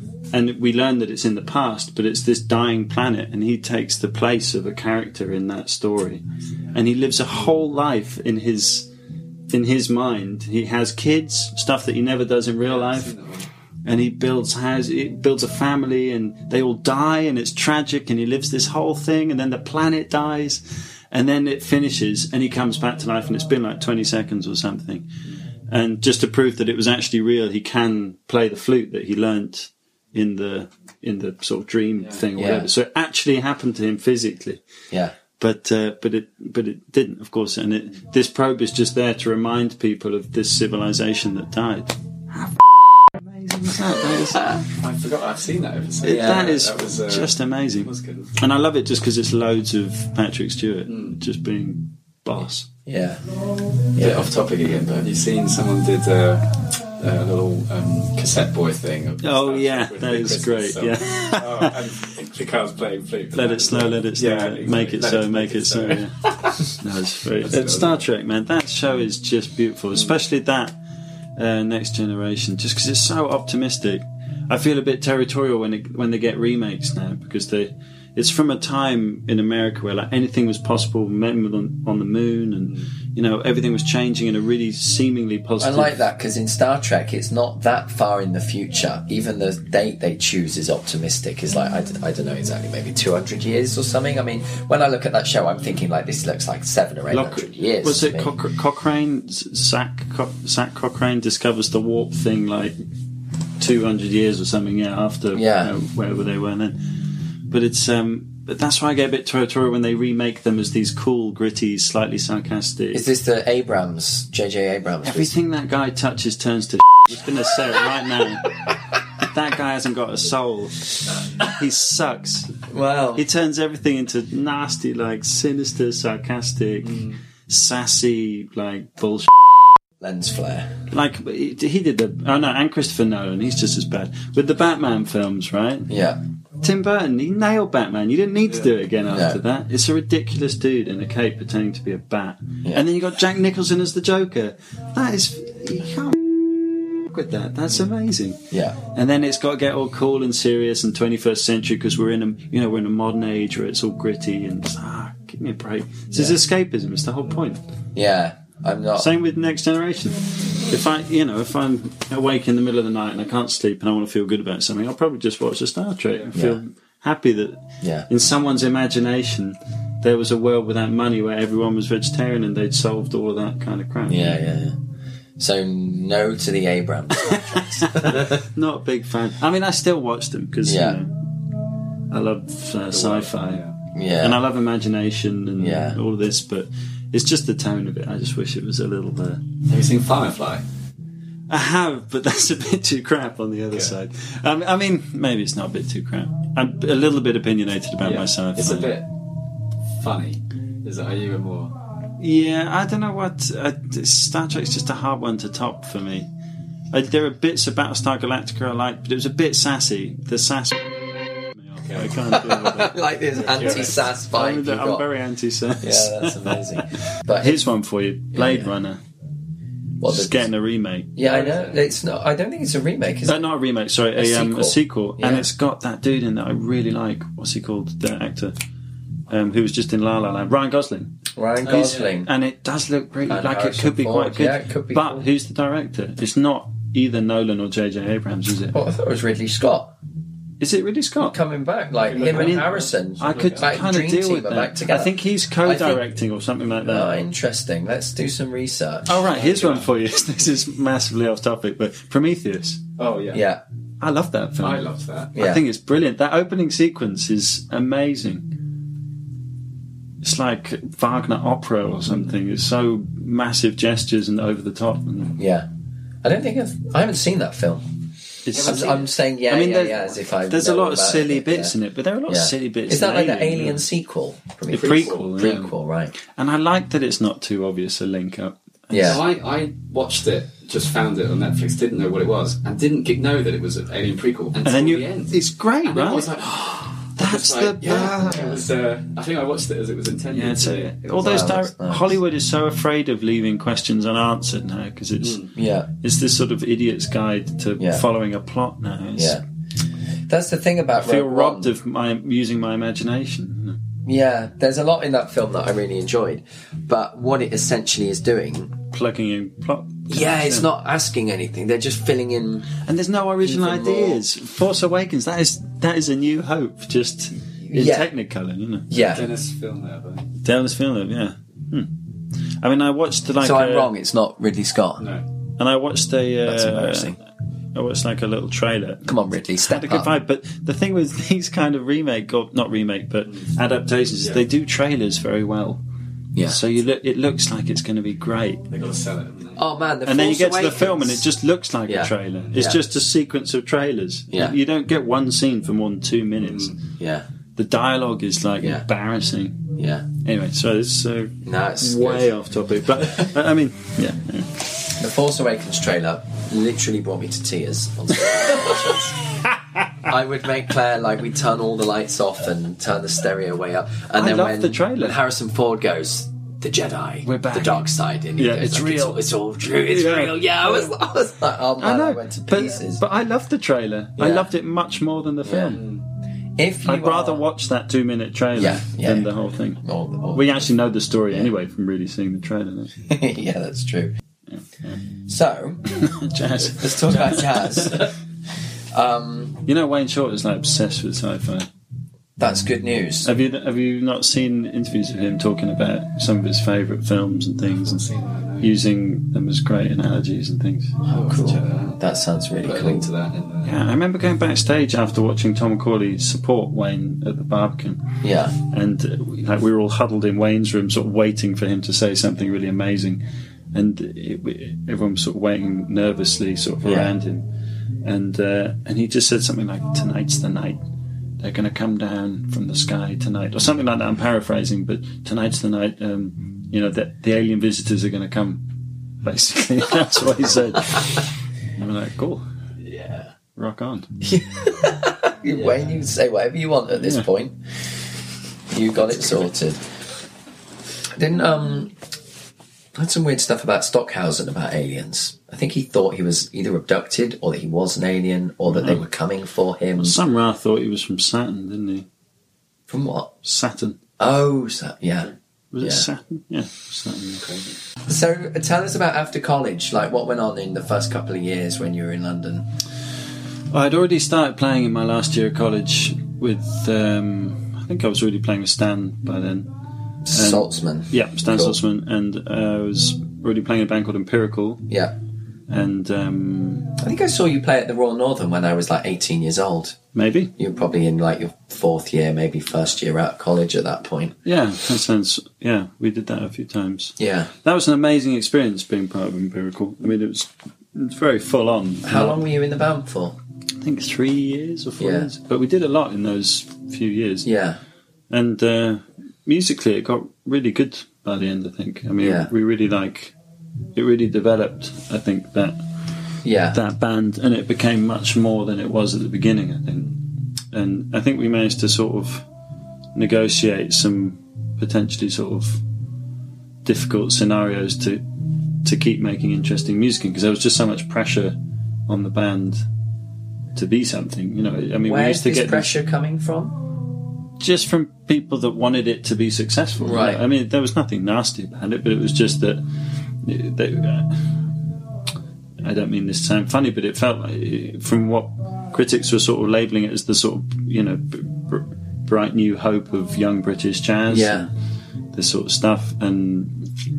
and we learn that it's in the past, but it's this dying planet, and he takes the place of a character in that story, and he lives a whole life in his in his mind. He has kids, stuff that he never does in real life, and he builds has he builds a family, and they all die, and it's tragic, and he lives this whole thing, and then the planet dies, and then it finishes, and he comes back to life, and it's been like twenty seconds or something. And just to prove that it was actually real, he can play the flute that he learnt in the in the sort of dream Yeah. thing or Yeah. whatever. So it actually happened to him physically, Yeah. but uh, but it but it didn't, of course. And it, this probe is just there to remind people of this civilization that died. How f- amazing is that? That is, I forgot I've seen that episode. it- Yeah, that is that was, uh, just amazing. That was good. And I love it just because it's loads of Patrick Stewart Mm. just being boss. Yeah. Bit off topic again, but have you seen someone did uh, a little um, cassette boy thing? Of Oh, Star yeah, Trek with that the is Christmas great, song. yeah. Oh, and Picard's playing flute. Let it snow, let it snow. Yeah, yeah. Make it exactly. so, make it so. Yeah. No, it's very. That's It's good. Star Trek, man. That show is just beautiful, especially that uh, Next Generation. Just because it's so optimistic. I feel a bit territorial when it, when they get remakes now because they. It's from a time in America where like anything was possible, men were on, on the moon, and you know everything was changing in a really seemingly I positive. like that because in Star Trek it's not that far in the future. Even the date they choose is optimistic. It's like I, d- I don't know exactly, maybe two hundred years or something. I mean, when I look at that show, I'm thinking like this looks like seven or eight Lock- hundred years. Was to it me. Coch- Cochrane? Zach, Co- Zach Cochrane discovers the warp thing like two hundred years or something. Yeah, after Yeah. you know, wherever they were then. But it's um, but that's why I get a bit territorial when they remake them as these cool, gritty, slightly sarcastic. Is this the Abrams, J J Abrams? Everything that guy touches turns to. I'm just going to say it right now. That guy hasn't got a soul. He sucks. Well, He turns everything into nasty, like sinister, sarcastic, sassy, like bullshit. lens flare. Like he he did the oh no, and Christopher Nolan, he's just as bad with the Batman films, right? Yeah. Tim Burton, he nailed Batman. You didn't need to do it again after No. that. It's a ridiculous dude in a cape pretending to be a bat, Yeah. and then you got Jack Nicholson as the Joker. That is you can't f- with that. That's amazing. Yeah. And then it's got to get all cool and serious and twenty-first century because we're in a you know we're in a modern age where it's all gritty and ah, give me a break. This is escapism. It's the whole point. Yeah. I'm not. Same with Next Generation. If I, you know, if I'm awake in the middle of the night and I can't sleep and I want to feel good about something, I'll probably just watch a Star Trek and feel Yeah. happy that Yeah. in someone's imagination there was a world without money where everyone was vegetarian and they'd solved all of that kind of crap. Yeah, yeah, yeah. So no to the Abrams. Not a big fan. I mean, I still watch them because Yeah. you know, I love uh, sci-fi. Yeah. Yeah. And I love imagination and Yeah. all of this, but it's just the tone of it. I just wish it was a little there. Have you seen Firefly? I have, but that's a bit too crap on the other Yeah. side. Um, I mean, maybe it's not a bit too crap. I'm a little bit opinionated about Yeah. my sci-fi. It's a bit funny. Is it? Are you a more? Yeah, I don't know what... Uh, Star Trek's just a hard one to top for me. Uh, there are bits of Battlestar Galactica I like, but it was a bit sassy. The sass... I can't deal with it. Like this anti-sass vibe I'm, you've I'm got. very anti-sass. Yeah, that's amazing. But Here's one for you. Blade yeah. Runner. what Just the- getting a remake. Yeah, I know. It's not. I don't think it's a remake. Is Uh, it? not a remake, sorry, A a, um, sequel. a sequel. Yeah. And it's got that dude in that I really like. What's he called? The actor. Um, who was just in La La Land. Ryan Gosling. Ryan Gosling. And it does look really And like it Harrison could be Ford. quite good. Yeah, it could be but cool. who's the director? It's not either Nolan or J J Abrams, is it? Well, I thought it was Ridley Scott Is it Ridley Scott? coming back. Like him and mean, Harrison. I could back, kind of Dream deal Team with are back that. together. I think he's co-directing or something like that. Oh, interesting. Let's do some research. Oh, right, here's one for you. This is massively off topic, but Prometheus. Oh yeah. Yeah. I love that film. I loved that. Yeah. I think it's brilliant. That opening sequence is amazing. It's like Wagner opera or something. It's so massive gestures and over the top. And Yeah. I don't think I've. I haven't seen that film. it's, I'm, I'm saying yeah, I mean, yeah, there's- yeah, as if I. there's a know lot of about silly it, bits yeah. in it, but there are a lot Yeah. of silly bits. Is that in like the Alien, Alien yeah. sequel? The prequel, yeah. Prequel, right? And I like that it's not too obvious a link up. Yeah. So I, I watched it, just found it on Netflix, didn't know what it was, and didn't get, know that it was an Alien prequel until And then you, the end. it's great, and then right? I was like, That's like, the yeah. bad. It was, uh, I think I watched it as it was intended. Yeah, so to be. all those Wow, di- that's nice. Hollywood is so afraid of leaving questions unanswered now because it's Yeah. it's this sort of idiot's guide to Yeah. following a plot now. It's, Yeah. That's the thing about I feel Rogue robbed One. of my using my imagination. you know. Yeah, there's a lot in that film that I really enjoyed, but what it essentially is doing, Plugging in plot. yeah, it's not asking anything. They're just filling in. And there's no original Even more. ideas. Force Awakens, that is that is a new hope, just in Yeah. Technicolor, you know. Yeah. Dennis Villeneuve, I think. Dennis Villeneuve, yeah. Hmm. I mean, I watched like. So I'm a- wrong. It's not Ridley Scott. No. And I watched a. Uh, That's embarrassing. I watched like a little trailer. Come on, Ridley, Had step a good up. vibe, but the thing with these kind of remake, or not remake, but adaptations, is Yeah. they do trailers very well. Yeah. So you look, it looks like it's going to be great, They got to sell it, haven't they? Oh man, the and then you Force get to the Awakens. film and it just looks like Yeah. a trailer. It's Yeah. just a sequence of trailers. Yeah. You don't get one scene for more than two minutes. Yeah, The dialogue is like Yeah. embarrassing. yeah. Anyway, so it's uh, No, it's way good. off topic, but I mean, yeah. yeah. The Force Awakens trailer literally brought me to tears on several I would make Claire like we turn all the lights off and turn the stereo way up, and I then love when, the trailer. when Harrison Ford goes, "The Jedi, We're back." the dark side," and he Yeah, goes, it's like, real. It's all, it's all true. It's Yeah. real. Yeah, I was, I was like, oh man, I I, know, went to but, pieces. but I loved the trailer. I Yeah. loved it much more than the film. if you I'd rather are- watch that two-minute trailer Yeah, yeah. than the whole thing. Or- or- We actually know the story anyway from really seeing the trailer. don't we? yeah, that's true. So Jazz. let's talk about jazz. Um, You know, Wayne Short is like obsessed with sci-fi. that's good news. Have you have you not seen interviews with him talking about some of his favourite films and things, and Seen that, no. using them as great analogies and things? Oh, Cool. check that out. That sounds really Put a cool. link to that in the... Yeah, I remember going backstage after watching Tom Corley support Wayne at the Barbican, Yeah, and uh, we- like we were all huddled in Wayne's room, sort of waiting for him to say something really amazing, and it, we- everyone was sort of waiting nervously, sort of Yeah. around him, and uh, and he just said something like, "Tonight's the night. They're going to come down from the sky tonight," or something like that. I'm paraphrasing, but tonight's the night. Um, you know that the alien visitors are going to come. Basically, that's what he said. And I'm like, cool, yeah. rock on. Wayne, you can say whatever you want at this Yeah. point. You got it sorted. Didn't um, I had some weird stuff about Stockhausen about aliens. I think he thought he was either abducted or that he was an alien or that they were coming for him. Some Ra thought he was from Saturn, didn't he? From what? Saturn. Oh, so, yeah. Was Yeah. it Saturn? Yeah, Saturn. So uh, tell us about after college, like what went on in the first couple of years when you were in London. I'd already started playing in my last year of college with, um, I think I was already playing with Stan by then. Saltzman. Yeah, Stan Cool. Saltzman, and uh, I was already playing in a band called Empirical, Yeah. and um, I think I saw you play at the Royal Northern when I was like eighteen years old. maybe. You were probably in like your fourth year, maybe first year out of college at that point. Yeah, that sounds, yeah, we did that a few times. Yeah. That was an amazing experience being part of Empirical. I mean, it was, it was very full on. How long were you in the band for? I think three years or four Yeah. years. But we did a lot in those few years. Yeah. And uh, musically, it got really good by the end, I think. I mean, Yeah. we really like, it really developed, I think, that Yeah. that band, and it became much more than it was at the beginning, I think. And I think we managed to sort of negotiate some potentially sort of difficult scenarios to to keep making interesting music, because there was just so much pressure on the band to be something. You know, I mean, we Where's used to this get pressure coming from? just from people that wanted it to be successful. Right. I mean, there was nothing nasty about it, but it was just that they, uh, I don't mean this to sound funny, but it felt like, from what critics were sort of labelling it as the sort of, you know, b- b- bright new hope of young British jazz, Yeah. and this sort of stuff, and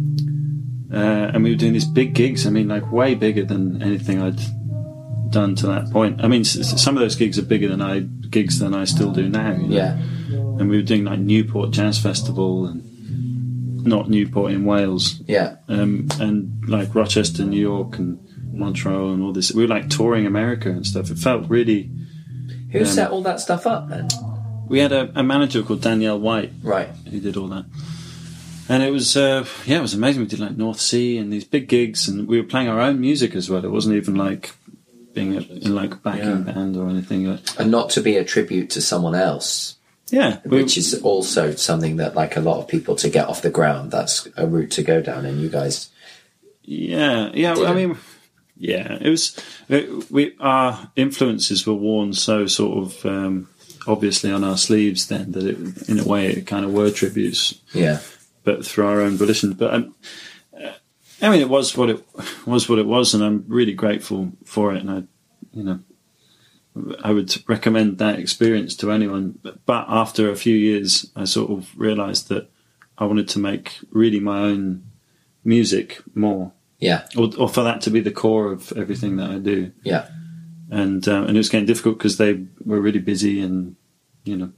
uh, and we were doing these big gigs. I mean, like way bigger than anything I'd done to that point. I mean, s- some of those gigs are bigger than I gigs than I still do now. You know? Yeah. And we were doing like Newport Jazz Festival, and not Newport in Wales, Yeah. um, and like Rochester, New York, and Montreal, and all this. We were like touring America and stuff. It felt really. Who Um, set all that stuff up then? We had a, a manager called Danielle White Right. who did all that, and it was uh, yeah, it was amazing. We did like North Sea and these big gigs, and we were playing our own music as well. It wasn't even like being a, in like a backing Yeah. band or anything. Like, And not to be a tribute to someone else, yeah, we- which is also something that like a lot of people to get off the ground, that's a route to go down, and you guys Yeah, yeah. Did I it? mean, yeah. It was. It, we our influences were worn so sort of um, obviously on our sleeves then that it, in a way, it kind of were tributes, yeah. but through our own volition. But um, uh, I mean, it was what it was. What it was, and I'm really grateful for it. And I, you know, I would recommend that experience to anyone. But, but after a few years, I sort of realised that I wanted to make really my own music more. Yeah. Or, or for that to be the core of everything that I do, Yeah. and um, and it was getting difficult because they were really busy, and you know,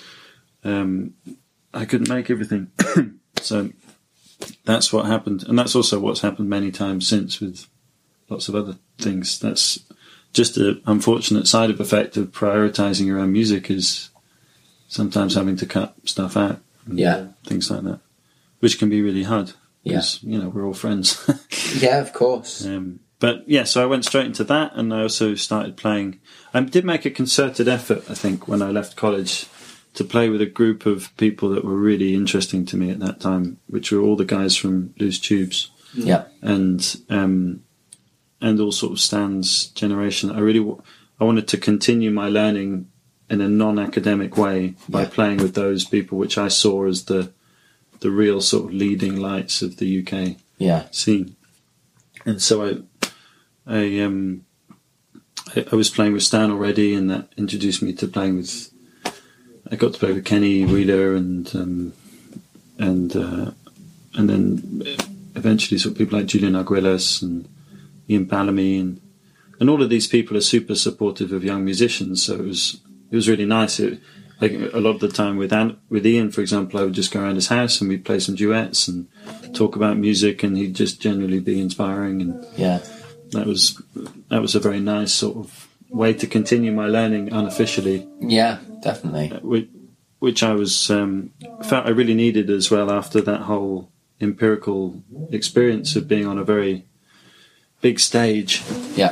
um, I couldn't make everything. So that's what happened, and that's also what's happened many times since with lots of other things. That's just an unfortunate side effect of prioritising your own music, is sometimes having to cut stuff out, and Yeah. things like that, which can be really hard. Yeah. Because, you know, we're all friends. Yeah, of course. Um, but yeah, so I went straight into that, and I also started playing. I did make a concerted effort, I think, when I left college, to play with a group of people that were really interesting to me at that time, which were all the guys from Loose Tubes Yeah. and um, and all sort of Stan's generation. I really w- I wanted to continue my learning in a non-academic way by Yeah. playing with those people, which I saw as the the real sort of leading lights of the U K Yeah. scene. And so I, I, um, I, I was playing with Stan already, and that introduced me to playing with. I got to play with Kenny Wheeler and um, and uh, and then eventually sort of people like Julian Arguelles and Ian Bellamy, and and all of these people are super supportive of young musicians. So it was it was really nice. It, like a lot of the time with An- with Ian, for example, I would just go around his house and we'd play some duets and talk about music, and he'd just generally be inspiring, and Yeah. that was that was a very nice sort of way to continue my learning unofficially, Yeah, definitely. which, which I was um, felt I really needed as well after that whole empirical experience of being on a very big stage Yeah.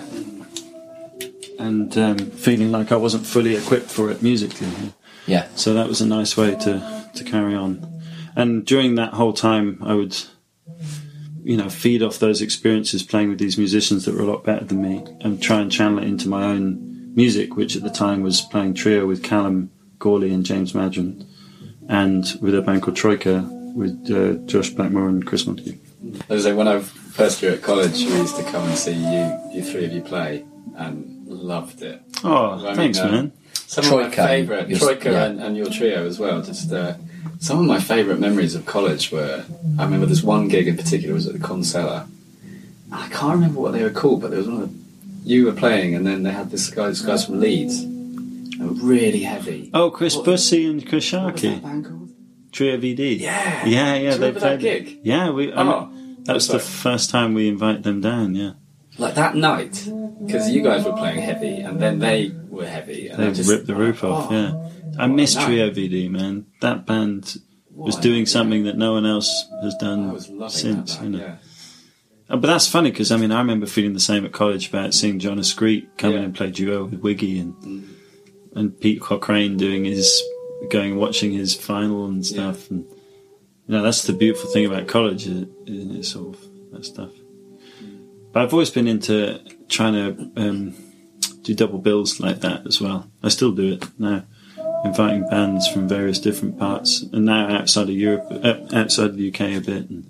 and um, feeling like I wasn't fully equipped for it musically. Yeah. So that was a nice way to, to carry on. And during that whole time, I would, you know, feed off those experiences playing with these musicians that were a lot better than me, and try and channel it into my own music, which at the time was playing trio with Callum Gawley and James Madron, and with a band called Troika, with uh, Josh Blackmore and Chris Montague. I was like, when I first year at college, we used to come and see you, you three of you play, and loved it. Oh, I mean, thanks, um, man. Some Troika, of my favourite, your- Troika yeah. and, and your trio as well. Just uh, some of my favourite memories of college were, I remember this one gig in particular was at the Concella. I can't remember what they were called, but there was one of the, you were playing, and then they had this guy, this guys from Leeds. They were really heavy. Oh, Chris What- Bussey and Chris What was that Sharkey. band called? Trio V D. Yeah. Yeah, yeah. Do you They remember that played. gig? Yeah, we. I Oh, mean, that was the sorry. first time we invited them down. Yeah, Like that night, because you guys were playing heavy, and then they were heavy. And they I just, ripped the roof off. oh, Yeah, I what a miss night. Trio V D, man. That band was What a- doing something that no one else has I done was loving since. that You night, know. yeah. Uh, But that's funny because I mean I remember feeling the same at college about seeing John Ascreet come in Yeah. and play duo with Wiggy and Mm. and Pete Cochrane doing his going and watching his final and stuff. And you know that's the beautiful thing about college, isn't it? Sort of that stuff. But I've always been into trying to um, do double bills like that as well. I still do it now, inviting bands from various different parts, and now outside of Europe, uh, outside of the U K a bit. And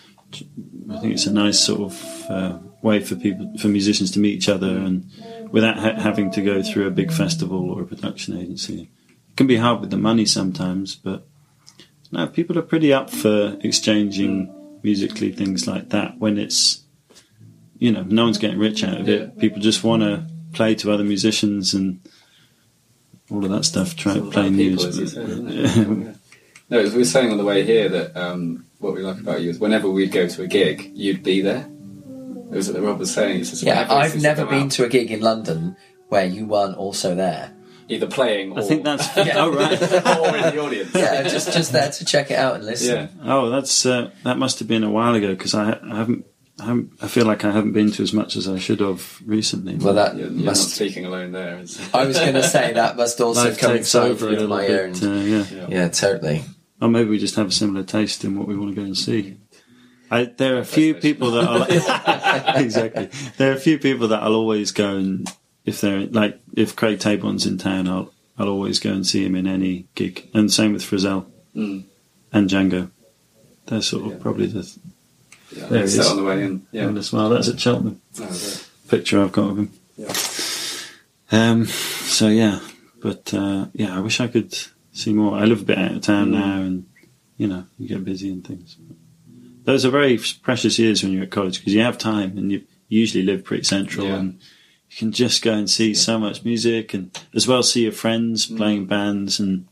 I think it's a nice sort of uh, way for people, for musicians to meet each other, and without ha- having to go through a big festival or a production agency. It can be hard with the money sometimes, but no, people are pretty up for exchanging musically things like that when it's, you know, no one's getting rich out of Yeah. it. People just want to play to other musicians and all of that stuff. Try It's all play about new. people, as you said, isn't it? Yeah. No, as we were saying on the way here that um, what we like about you is whenever we'd go to a gig, you'd be there. It was what Rob was saying. It's just Yeah, whenever it I've seems to never come been out, to a gig in London where you weren't also there. either playing or, I think that's Yeah. oh right. or in the audience. Yeah, just just there to check it out and listen. Yeah. Oh, that's uh, that must have been a while ago because I, I haven't. I haven't- I feel like I haven't been to as much as I should have recently. Well, that You're, you're not must. speaking alone there. is- I was going to say that must also Life takes coincide over a with little my bit. own. Uh, yeah. Yeah. Yeah, totally. Or maybe we just have a similar taste in what we want to go and see. I, there are a few people that I'll exactly. There are a few people that I'll always go and if they're like if Craig Taborn's in town, I'll I'll always go and see him in any gig. And same with Frizzell Mm. and Django. They're sort of Yeah. probably the Yeah, There he set is. on the way in. Yeah. having a smile. That's at Cheltenham. Oh, there. Picture I've got of him. Yeah. Um. So yeah, but uh, yeah, I wish I could see more. I live a bit out of town Mm. now, and you know, you get busy and things. Those are very precious years when you're at college because you have time and you usually live pretty central Yeah. and you can just go and see so much music and as well see your friends Mm. playing bands and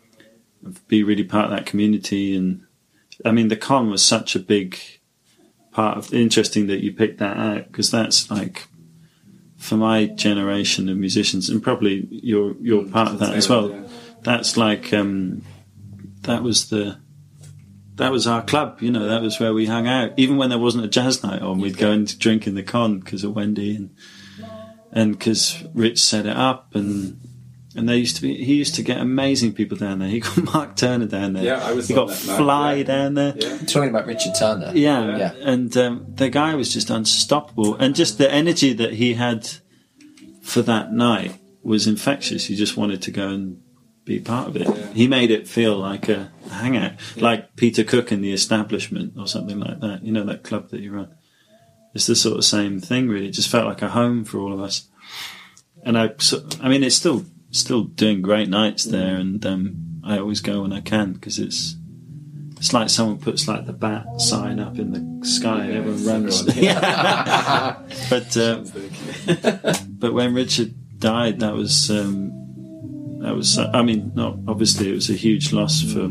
be really part of that community. And I mean, the con was such a big part of. Interesting that you picked that out because that's like for my generation of musicians and probably you're you're part of that as well. Yeah. That's like um, that was the that was our club, you know. That was where we hung out. Even when there wasn't a jazz night on, we'd go and drink in the con because of Wendy and and because Rich set it up and and they used to be. He used to get amazing people down there. He got Mark Turner down there. Yeah, I was He on got that night, Fly yeah. down there. Yeah. Talking about Richard Turner. Yeah, Yeah. and um, the guy was just unstoppable, and just the energy that he had for that night was infectious. You just wanted to go and be part of it. Yeah. He made it feel like a hangout, like Peter Cook in The Establishment or something like that. You know, that club that you run. It's the sort of same thing, really. It just felt like a home for all of us. And I, so, I mean, it's still still doing great nights there, and um, I always go when I can because it's. It's like someone puts like the bat sign up in the sky and Yeah, everyone it's runs. everyone. but uh, but when Richard died, that was um, that was. I mean, not obviously it was a huge loss for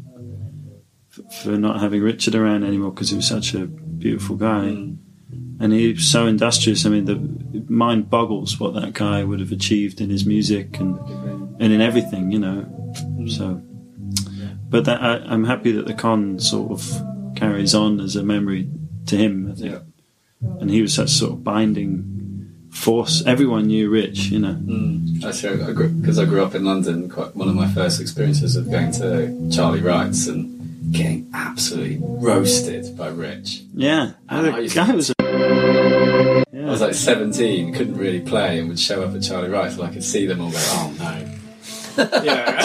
for not having Richard around anymore because he was such a beautiful guy, Mm. and he was so industrious. I mean, the mind boggles what that guy would have achieved in his music and and in everything, you know. So. But that, I, I'm happy that the con sort of carries on as a memory to him, I think. Yeah. And he was such sort of binding force. Everyone knew Rich, you know. Mm. Actually, because I, I grew up in London, quite, one of my first experiences of going to Charlie Wright's and getting absolutely roasted by Rich. Yeah, And I the used guy to- was. A, I was like seventeen, couldn't really play, and would show up at Charlie Wright's, and I could see them all go, "Oh no!" Yeah.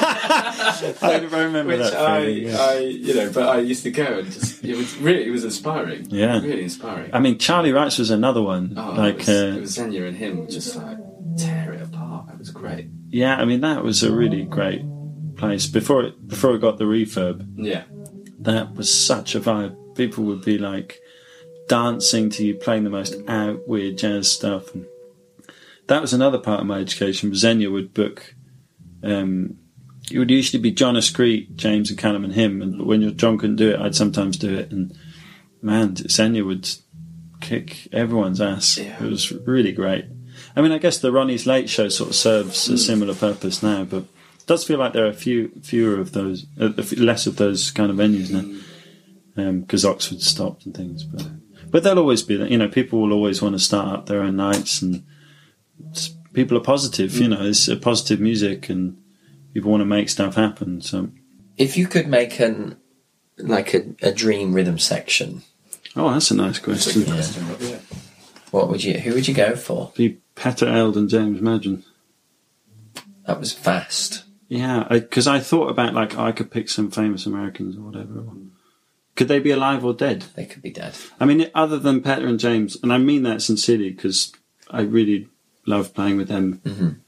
I remember Which that. I, feeling, yeah. I, you know, but I used to go and just, it was really, it was inspiring. Yeah. Really inspiring. I mean, Charlie Wrights was another one. Oh, like, it was, uh, it was Xenia and him just like tear it apart. It was great. yeah, I mean, that was a really great place. Before it, before it got the refurb, Yeah. that was such a vibe. People would be like dancing to you, playing the most out weird jazz stuff. And that was another part of my education. Xenia would book. Um, it would usually be John Ascreet, James and Callum and him. And but when your John couldn't do it, I'd sometimes do it. And man, Xenia would kick everyone's ass. Yeah. It was really great. I mean, I guess the Ronnie's Late Show sort of serves a similar purpose now, but it does feel like there are a few fewer of those, uh, less of those kind of venues now. Because um, Oxford stopped and things, but but there'll always be that. You know, people will always want to start up their own nights, and it's, people are positive. You know, it's a positive music, and people want to make stuff happen. So, If you could make an like a, a dream rhythm section, oh, that's a nice That's a question. good question, Rob, yeah. what would you? Who would you go for? Be Peter Eld and James Madgen. That was vast. Yeah, because I, I thought about like I could pick some famous Americans or whatever. Could they be alive or dead? They could be dead. I mean, other than Peter and James, and I mean that sincerely because I really love playing with them.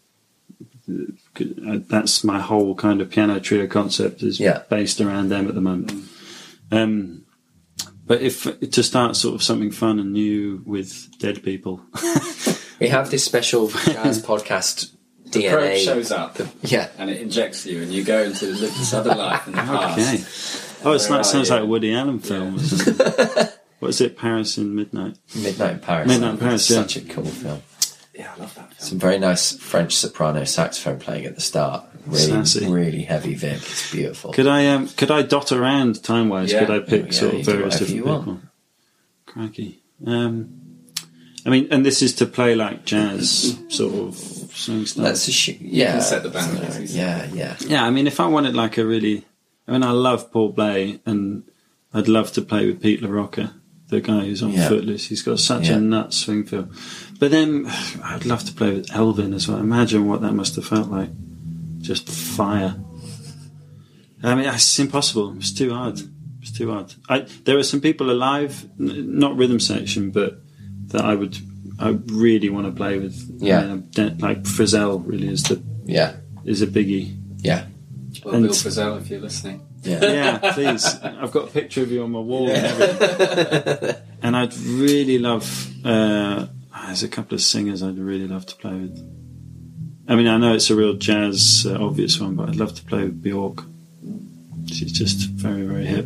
Mm-hmm. That's my whole kind of piano trio concept is Yeah. based around them at the moment. Um, but if to start sort of something fun and new with dead people, We have this special jazz podcast D N A. Probe shows up Yeah. and it injects you, and you go into live this other life in the past. okay. Oh, it's Where like are sounds you? like a Woody Allen film. Or something. What is it? Paris in Midnight. Midnight in Paris. Midnight in Paris, yeah. Such a cool film. Yeah, I love that film. Some very nice French soprano saxophone playing at the start. Really, Sassy. really heavy vib. It's beautiful. Could I um could I dot around time wise? Yeah. Could I pick Yeah, sort you of do various whatever different you people? want. Crikey. Um, I mean, and this is to play like jazz sort of swing style. Let's assume, yeah. can set the boundaries, So, easily. yeah, yeah. Yeah, I mean, if I wanted like a really, I mean, I love Paul Bley, and I'd love to play with Pete LaRocca, the guy who's on Yeah. Footloose. He's got such Yeah. a nut swing feel. But then I'd love to play with Elvin as well. Imagine what that must have felt like. Just fire. I mean, it's impossible. It's too hard. It's too hard. I, there are some people alive, n- not rhythm section, but that I would, I really want to play with. Yeah. Uh, de- like Frizzell really is the Yeah, is a biggie. yeah, Well, And- Bill Frisell, if you're listening. yeah. Yeah, please. I've got a picture of you on my wall. And, everything. And I'd really love. Uh, there's a couple of singers I'd really love to play with. I mean, I know it's a real jazz uh, obvious one, but I'd love to play with Bjork. She's just very, very hip.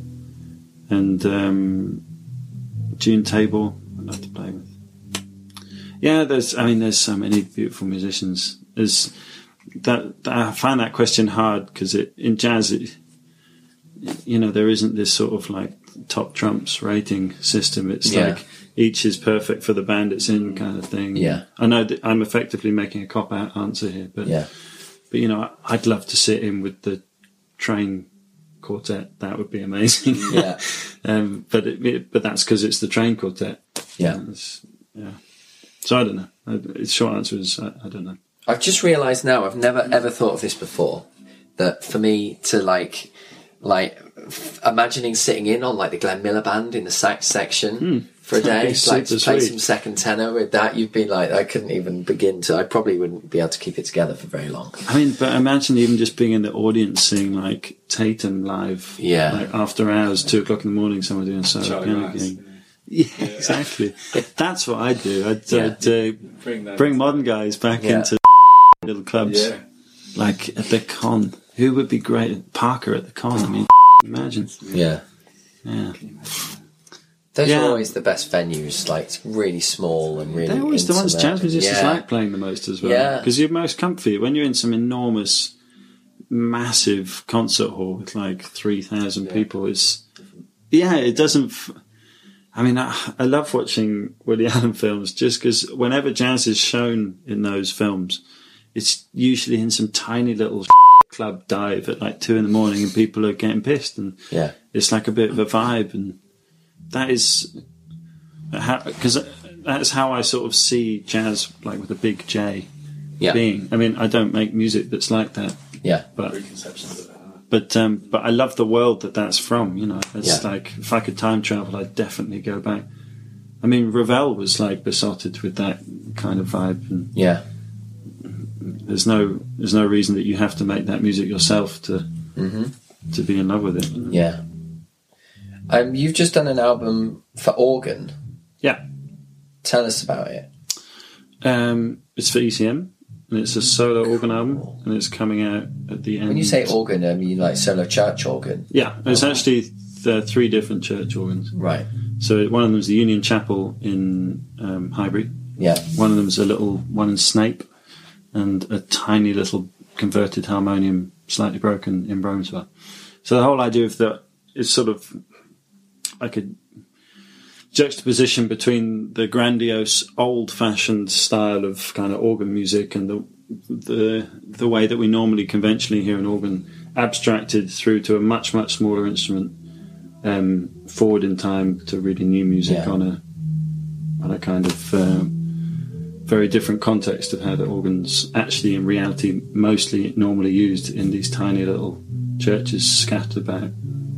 And um, June Tabor, I'd love to play with. Yeah, there's. I mean, there's so many beautiful musicians. There's that. that I find that question hard because it in jazz, it, you know, there isn't this sort of like top trumps rating system. It's Yeah. like each is perfect for the band it's in, kind of thing. Yeah. I know that I'm effectively making a cop out answer here, but Yeah. but you know, I'd love to sit in with the Train Quartet. That would be amazing. Yeah. um, but it, it, but that's because it's the Train Quartet. Yeah. It's- yeah. So I don't know. I- Its short answer is I, I don't know. I've just realised now, I've never ever thought of this before, that for me to like, like, f- imagining sitting in on like the Glenn Miller band in the sax section for a That'd day, be like to super play sweet. some second tenor with that, you'd be like, I couldn't even begin to, I probably wouldn't be able to keep it together for very long. I mean, but imagine even just being in the audience seeing like Tatum live. Yeah. Like after hours, two o'clock in the morning, someone doing a solo Charlie piano Rice. gig. Yeah, exactly. That's what I'd do. I'd, Yeah. I'd uh, Bring that. bring modern guys back Yeah. into little clubs. Yeah. Like at the Con. Who would be great? Parker at the Con. I mean, imagine. Yeah. Yeah. Those Yeah. are always the best venues, like really small and really They're always the ones intimate. jazz musicians Yeah. like playing the most as well. Yeah. Because you're most comfy. When you're in some enormous, massive concert hall with like three thousand Yeah. people, it's. Yeah, it doesn't. F- I mean, I, I love watching Woody Allen films just because whenever jazz is shown in those films, it's usually in some tiny little club dive at like two in the morning and people are getting pissed and Yeah. it's like a bit of a vibe, and that is because that's how I sort of see jazz, like with a big J, Yeah. being. I mean, I don't make music that's like that, Yeah. but Preconceptions of it. huh? but um, but I love the world that that's from. You know, it's Yeah. like if I could time travel, I'd definitely go back. I mean, Ravel was like besotted with that kind of vibe, and Yeah. there's no there's no reason that you have to make that music yourself to hmm to be in love with it. You know? Yeah. Um, you've just done an album for organ. Yeah. Tell us about it. Um, it's for E C M, and it's a solo organ album, and it's coming out at the end. When you say organ, I mean like solo church organ. yeah, it's actually th- three different church organs. Right. So one of them is the Union Chapel in um, Highbury. Yeah. One of them is a little one in Snape, and a tiny little converted harmonium, slightly broken, in Bromswell. So the whole idea of that is sort of like a juxtaposition between the grandiose, old-fashioned style of kind of organ music and the the the way that we normally conventionally hear an organ, abstracted through to a much much smaller instrument, um, forward in time to really new music Yeah. on a on a kind of uh, very different context of how the organs actually in reality mostly normally used in these tiny little churches scattered about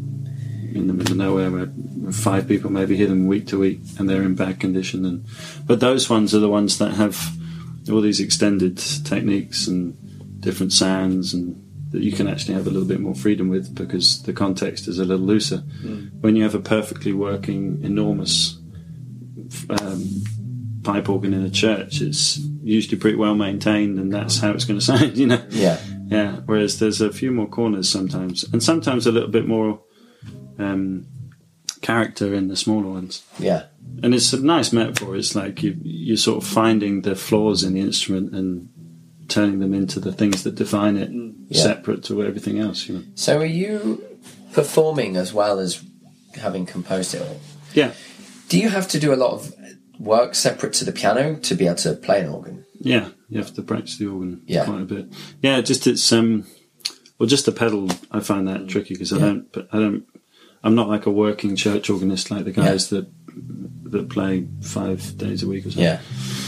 in the middle of nowhere where five people maybe hear them week to week and they're in bad condition. And but those ones are the ones that have all these extended techniques and different sounds, and that you can actually have a little bit more freedom with because the context is a little looser. Mm. When you have a perfectly working enormous um, pipe organ in a church, it's usually pretty well maintained, and that's how it's going to sound, you know. Yeah. Yeah. Whereas there's a few more corners sometimes, and sometimes a little bit more um, character in the smaller ones. Yeah. And it's a nice metaphor. It's like you, you're sort of finding the flaws in the instrument and turning them into the things that define it, Yeah. separate to everything else. You know. So are you performing as well as having composed it all? Yeah. Do you have to do a lot of work separate to the piano to be able to play an organ? Yeah, you have to practice the organ Yeah. quite a bit. Yeah, just it's um, well, just the pedal. I find that tricky because I Yeah. don't, but I don't. I'm not like a working church organist like the guys that that play five days a week or something. Yeah.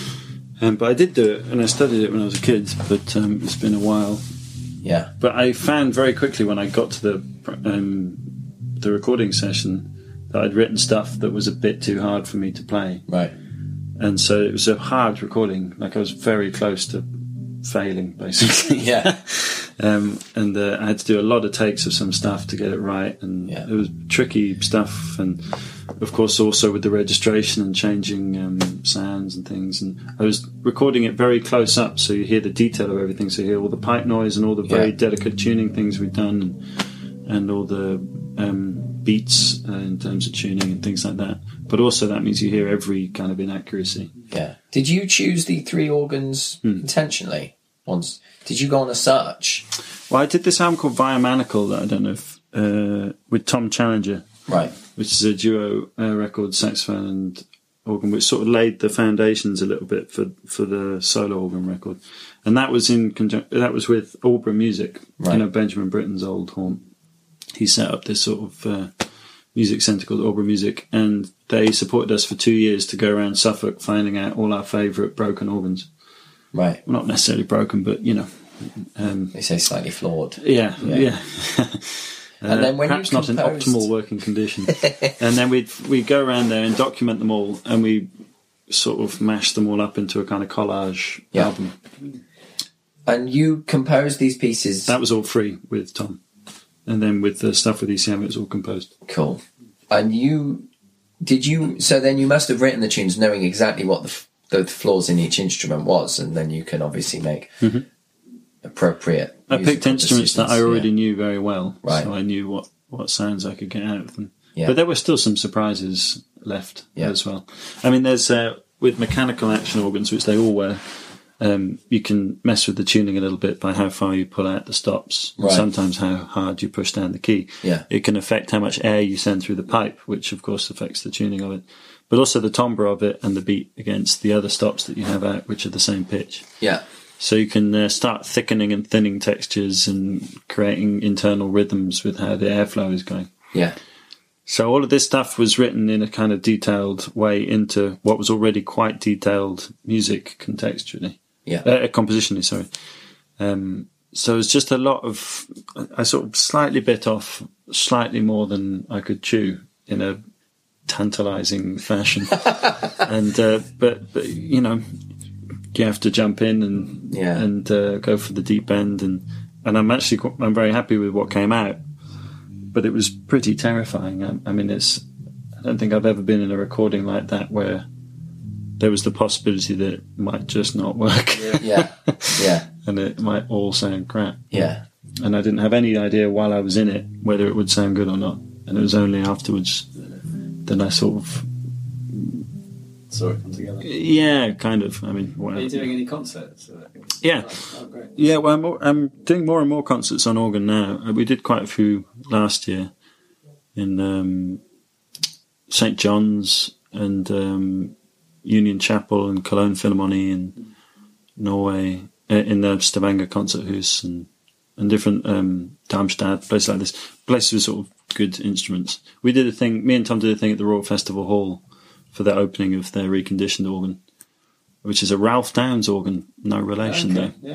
Um, but I did do it, and I studied it when I was a kid. But um, it's been a while. Yeah. But I found very quickly when I got to the um, the recording session that I'd written stuff that was a bit too hard for me to play. Right. And so it was a hard recording. Like I was very close to failing, basically. Yeah. um, and uh, I had to do a lot of takes of some stuff to get it right. And Yeah. it was tricky stuff. And of course, also with the registration and changing um, sounds and things. And I was recording it very close up, so you hear the detail of everything. So you hear all the pipe noise and all the very Yeah. delicate tuning things we've done, and, and all the um, beats uh, in terms of tuning and things like that. But also that means you hear every kind of inaccuracy. Yeah. Did you choose the three organs Hmm. intentionally? Once? Did you go on a search? Well, I did this album called Via Manacle that I don't know if uh, with Tom Challenger, Right. which is a duo uh, record, saxophone and organ, which sort of laid the foundations a little bit for, for the solo organ record. And that was in conjun- that was with Albra Music, Right. you know, Benjamin Britten's old haunt. He set up this sort of uh, music centre called Albra Music, and they supported us for two years to go around Suffolk finding out all our favourite broken organs. Right. Well, not necessarily broken, but, you know. Um, They say slightly flawed. yeah, Yeah. yeah. And then when you perhaps not in composed- optimal working condition. And then we'd we'd go around there and document them all, and we sort of mash them all up into a kind of collage Yeah. album. And you composed these pieces. That was all free with Tom, and then with the stuff with E C M, it was all composed. Cool. And you did you? So then you must have written the tunes knowing exactly what the, f- the flaws in each instrument was, and then you can obviously make Mhm. appropriate. I picked musical instruments that I decisions. already Yeah. knew very well, Right. so I knew what, what sounds I could get out of them. Yeah. But there were still some surprises left Yeah. as well. I mean, there's uh, with mechanical action organs, which they all were, um, you can mess with the tuning a little bit by how far you pull out the stops, and Right. sometimes how hard you push down the key. Yeah. It can affect how much air you send through the pipe, which of course affects the tuning of it. But also the timbre of it and the beat against the other stops that you have out, which are the same pitch. Yeah. So you can uh, start thickening and thinning textures and creating internal rhythms with how the airflow is going. Yeah. So all of this stuff was written in a kind of detailed way into what was already quite detailed music contextually. Yeah. Uh, compositionally, sorry. Um, so it's just a lot of. I sort of slightly bit off, slightly more than I could chew in a tantalising fashion, and uh, but but you know, you have to jump in and Yeah. and uh, go for the deep end, and and I'm actually qu- I'm very happy with what came out, but it was pretty terrifying. I, I mean, it's I don't think I've ever been in a recording like that where there was the possibility that it might just not work. Yeah. Yeah. And it might all sound crap. Yeah. And I didn't have any idea while I was in it whether it would sound good or not. And it was only afterwards that I sort of, Saw it come together. yeah, kind of. I mean, Are whatever. you doing any concerts? Yeah. Oh, great. Yeah, well, I'm, I'm doing more and more concerts on organ now. Uh, We did quite a few last year in um, Saint John's and um, Union Chapel and Cologne Philharmonie in Norway, uh, in the Stavanger Concert House and, and different um, Darmstadt, places like this. Places with sort of good instruments. We did a thing, me and Tom did a thing at the Royal Festival Hall for the opening of their reconditioned organ, which is a Ralph Downs organ, no relation Okay, there. yeah.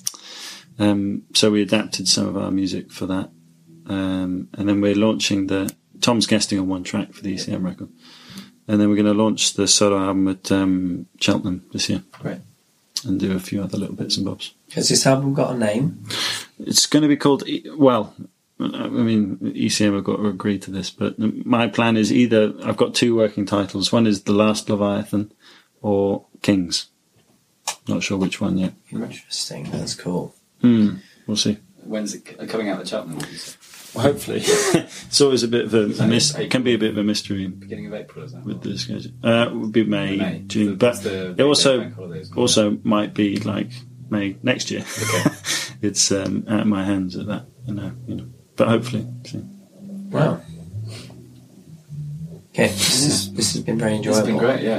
Um, so we adapted some of our music for that. Um, and then we're launching the... Tom's guesting on one track for the E C M record. And then we're going to launch the solo album at um, Cheltenham this year. Great. And do a few other little bits and bobs. Has this album got a name? It's going to be called... E- well, I mean, E C M have got to agree to this, but my plan is either... I've got two working titles. One is The Last Leviathan or Kings. Not sure which one yet. Interesting. That's cool. Hmm. We'll see. When's it c- coming out of Cheltenham? What did you say? Well, hopefully. It's always a bit of a, a that mis- April? can be a bit of a mystery Beginning of April, is that? with the schedule. Uh, it would be May, May. June, So but that's the it also bank holidays, isn't it? also might be like May next year. Okay. It's um, out of my hands at that, you know, you know. But hopefully, see. Wow. Okay, this is this has been very enjoyable. It's been great, yeah.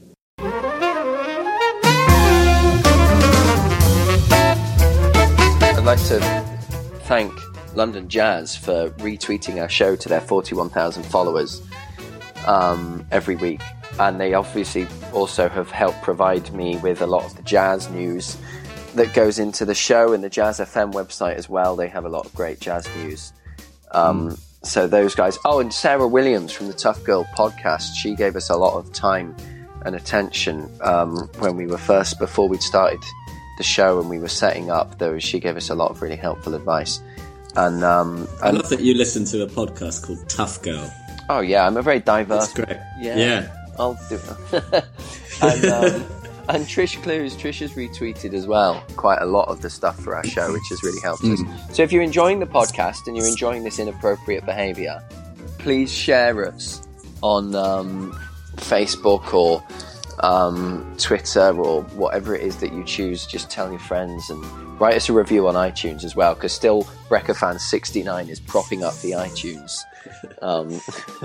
I'd like to thank London Jazz for retweeting our show to their forty-one thousand followers um, every week. And they obviously also have helped provide me with a lot of the jazz news that goes into the show, and the Jazz F M website as well. They have a lot of great jazz news. Um, mm. So those guys. Oh, and Sarah Williams from the Tough Girl podcast. She gave us a lot of time and attention um, when we were first, before we'd started the show and we were setting up. Though she gave us a lot of really helpful advice. And um, I and, love that you listen to a podcast called Tough Girl. oh yeah, I'm a very diverse. That's great. Yeah, Yeah. I'll do it. and, um, and Trish Clues, Trish has retweeted as well quite a lot of the stuff for our show, which has really helped us. So if you're enjoying the podcast and you're enjoying this inappropriate behaviour, please share us on um, Facebook or um, Twitter or whatever it is that you choose. Just tell your friends and write us a review on iTunes as well, because still Brekkafan sixty-nine is propping up the iTunes. Um,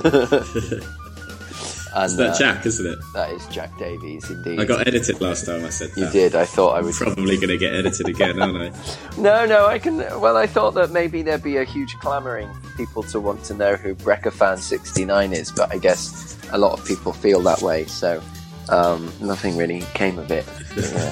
and, It's that uh, Jack, isn't it? that is Jack Davies, indeed. I got edited last time I said that. You did. I thought I would. Probably going to get edited again, aren't I? No, no, I can. Well, I thought that maybe there'd be a huge clamouring for people to want to know who Brekkafan sixty-nine is, but I guess a lot of people feel that way, so um, nothing really came of it. Yeah.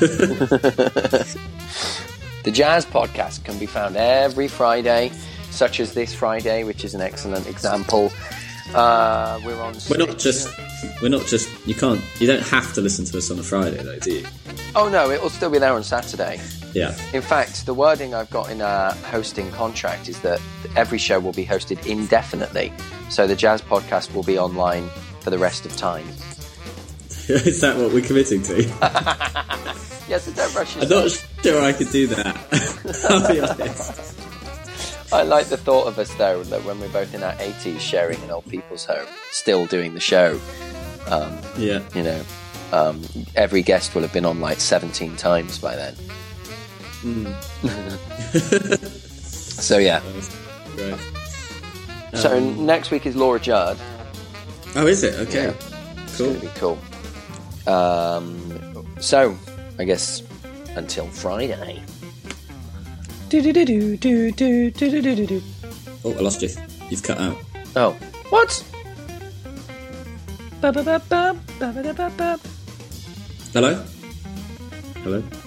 The Jazz Podcast can be found every Friday, such as this Friday, which is an excellent example. Uh, we're on. We're not just. We're not just. You can't. You don't have to listen to us on a Friday, though, do you? Oh no, it will still be there on Saturday. Yeah. In fact, the wording I've got in our hosting contract is that every show will be hosted indefinitely. So the Jazz Podcast will be online for the rest of time. Is that what we're committing to? Yes, so don't rush I'm yourself. not sure I could do that. I'll be honest. I like the thought of us, though, that when we're both in our eighties sharing an old people's home, still doing the show. Um, Yeah. you know, um, every guest will have been on like seventeen times by then. So, yeah. Great. So next week is Laura Judd. Oh, is it? Okay. Yeah. It's Cool. going to be cool. Um, so, I guess until Friday. Oh, I lost you. You've cut out. Oh, what? Hello? Hello?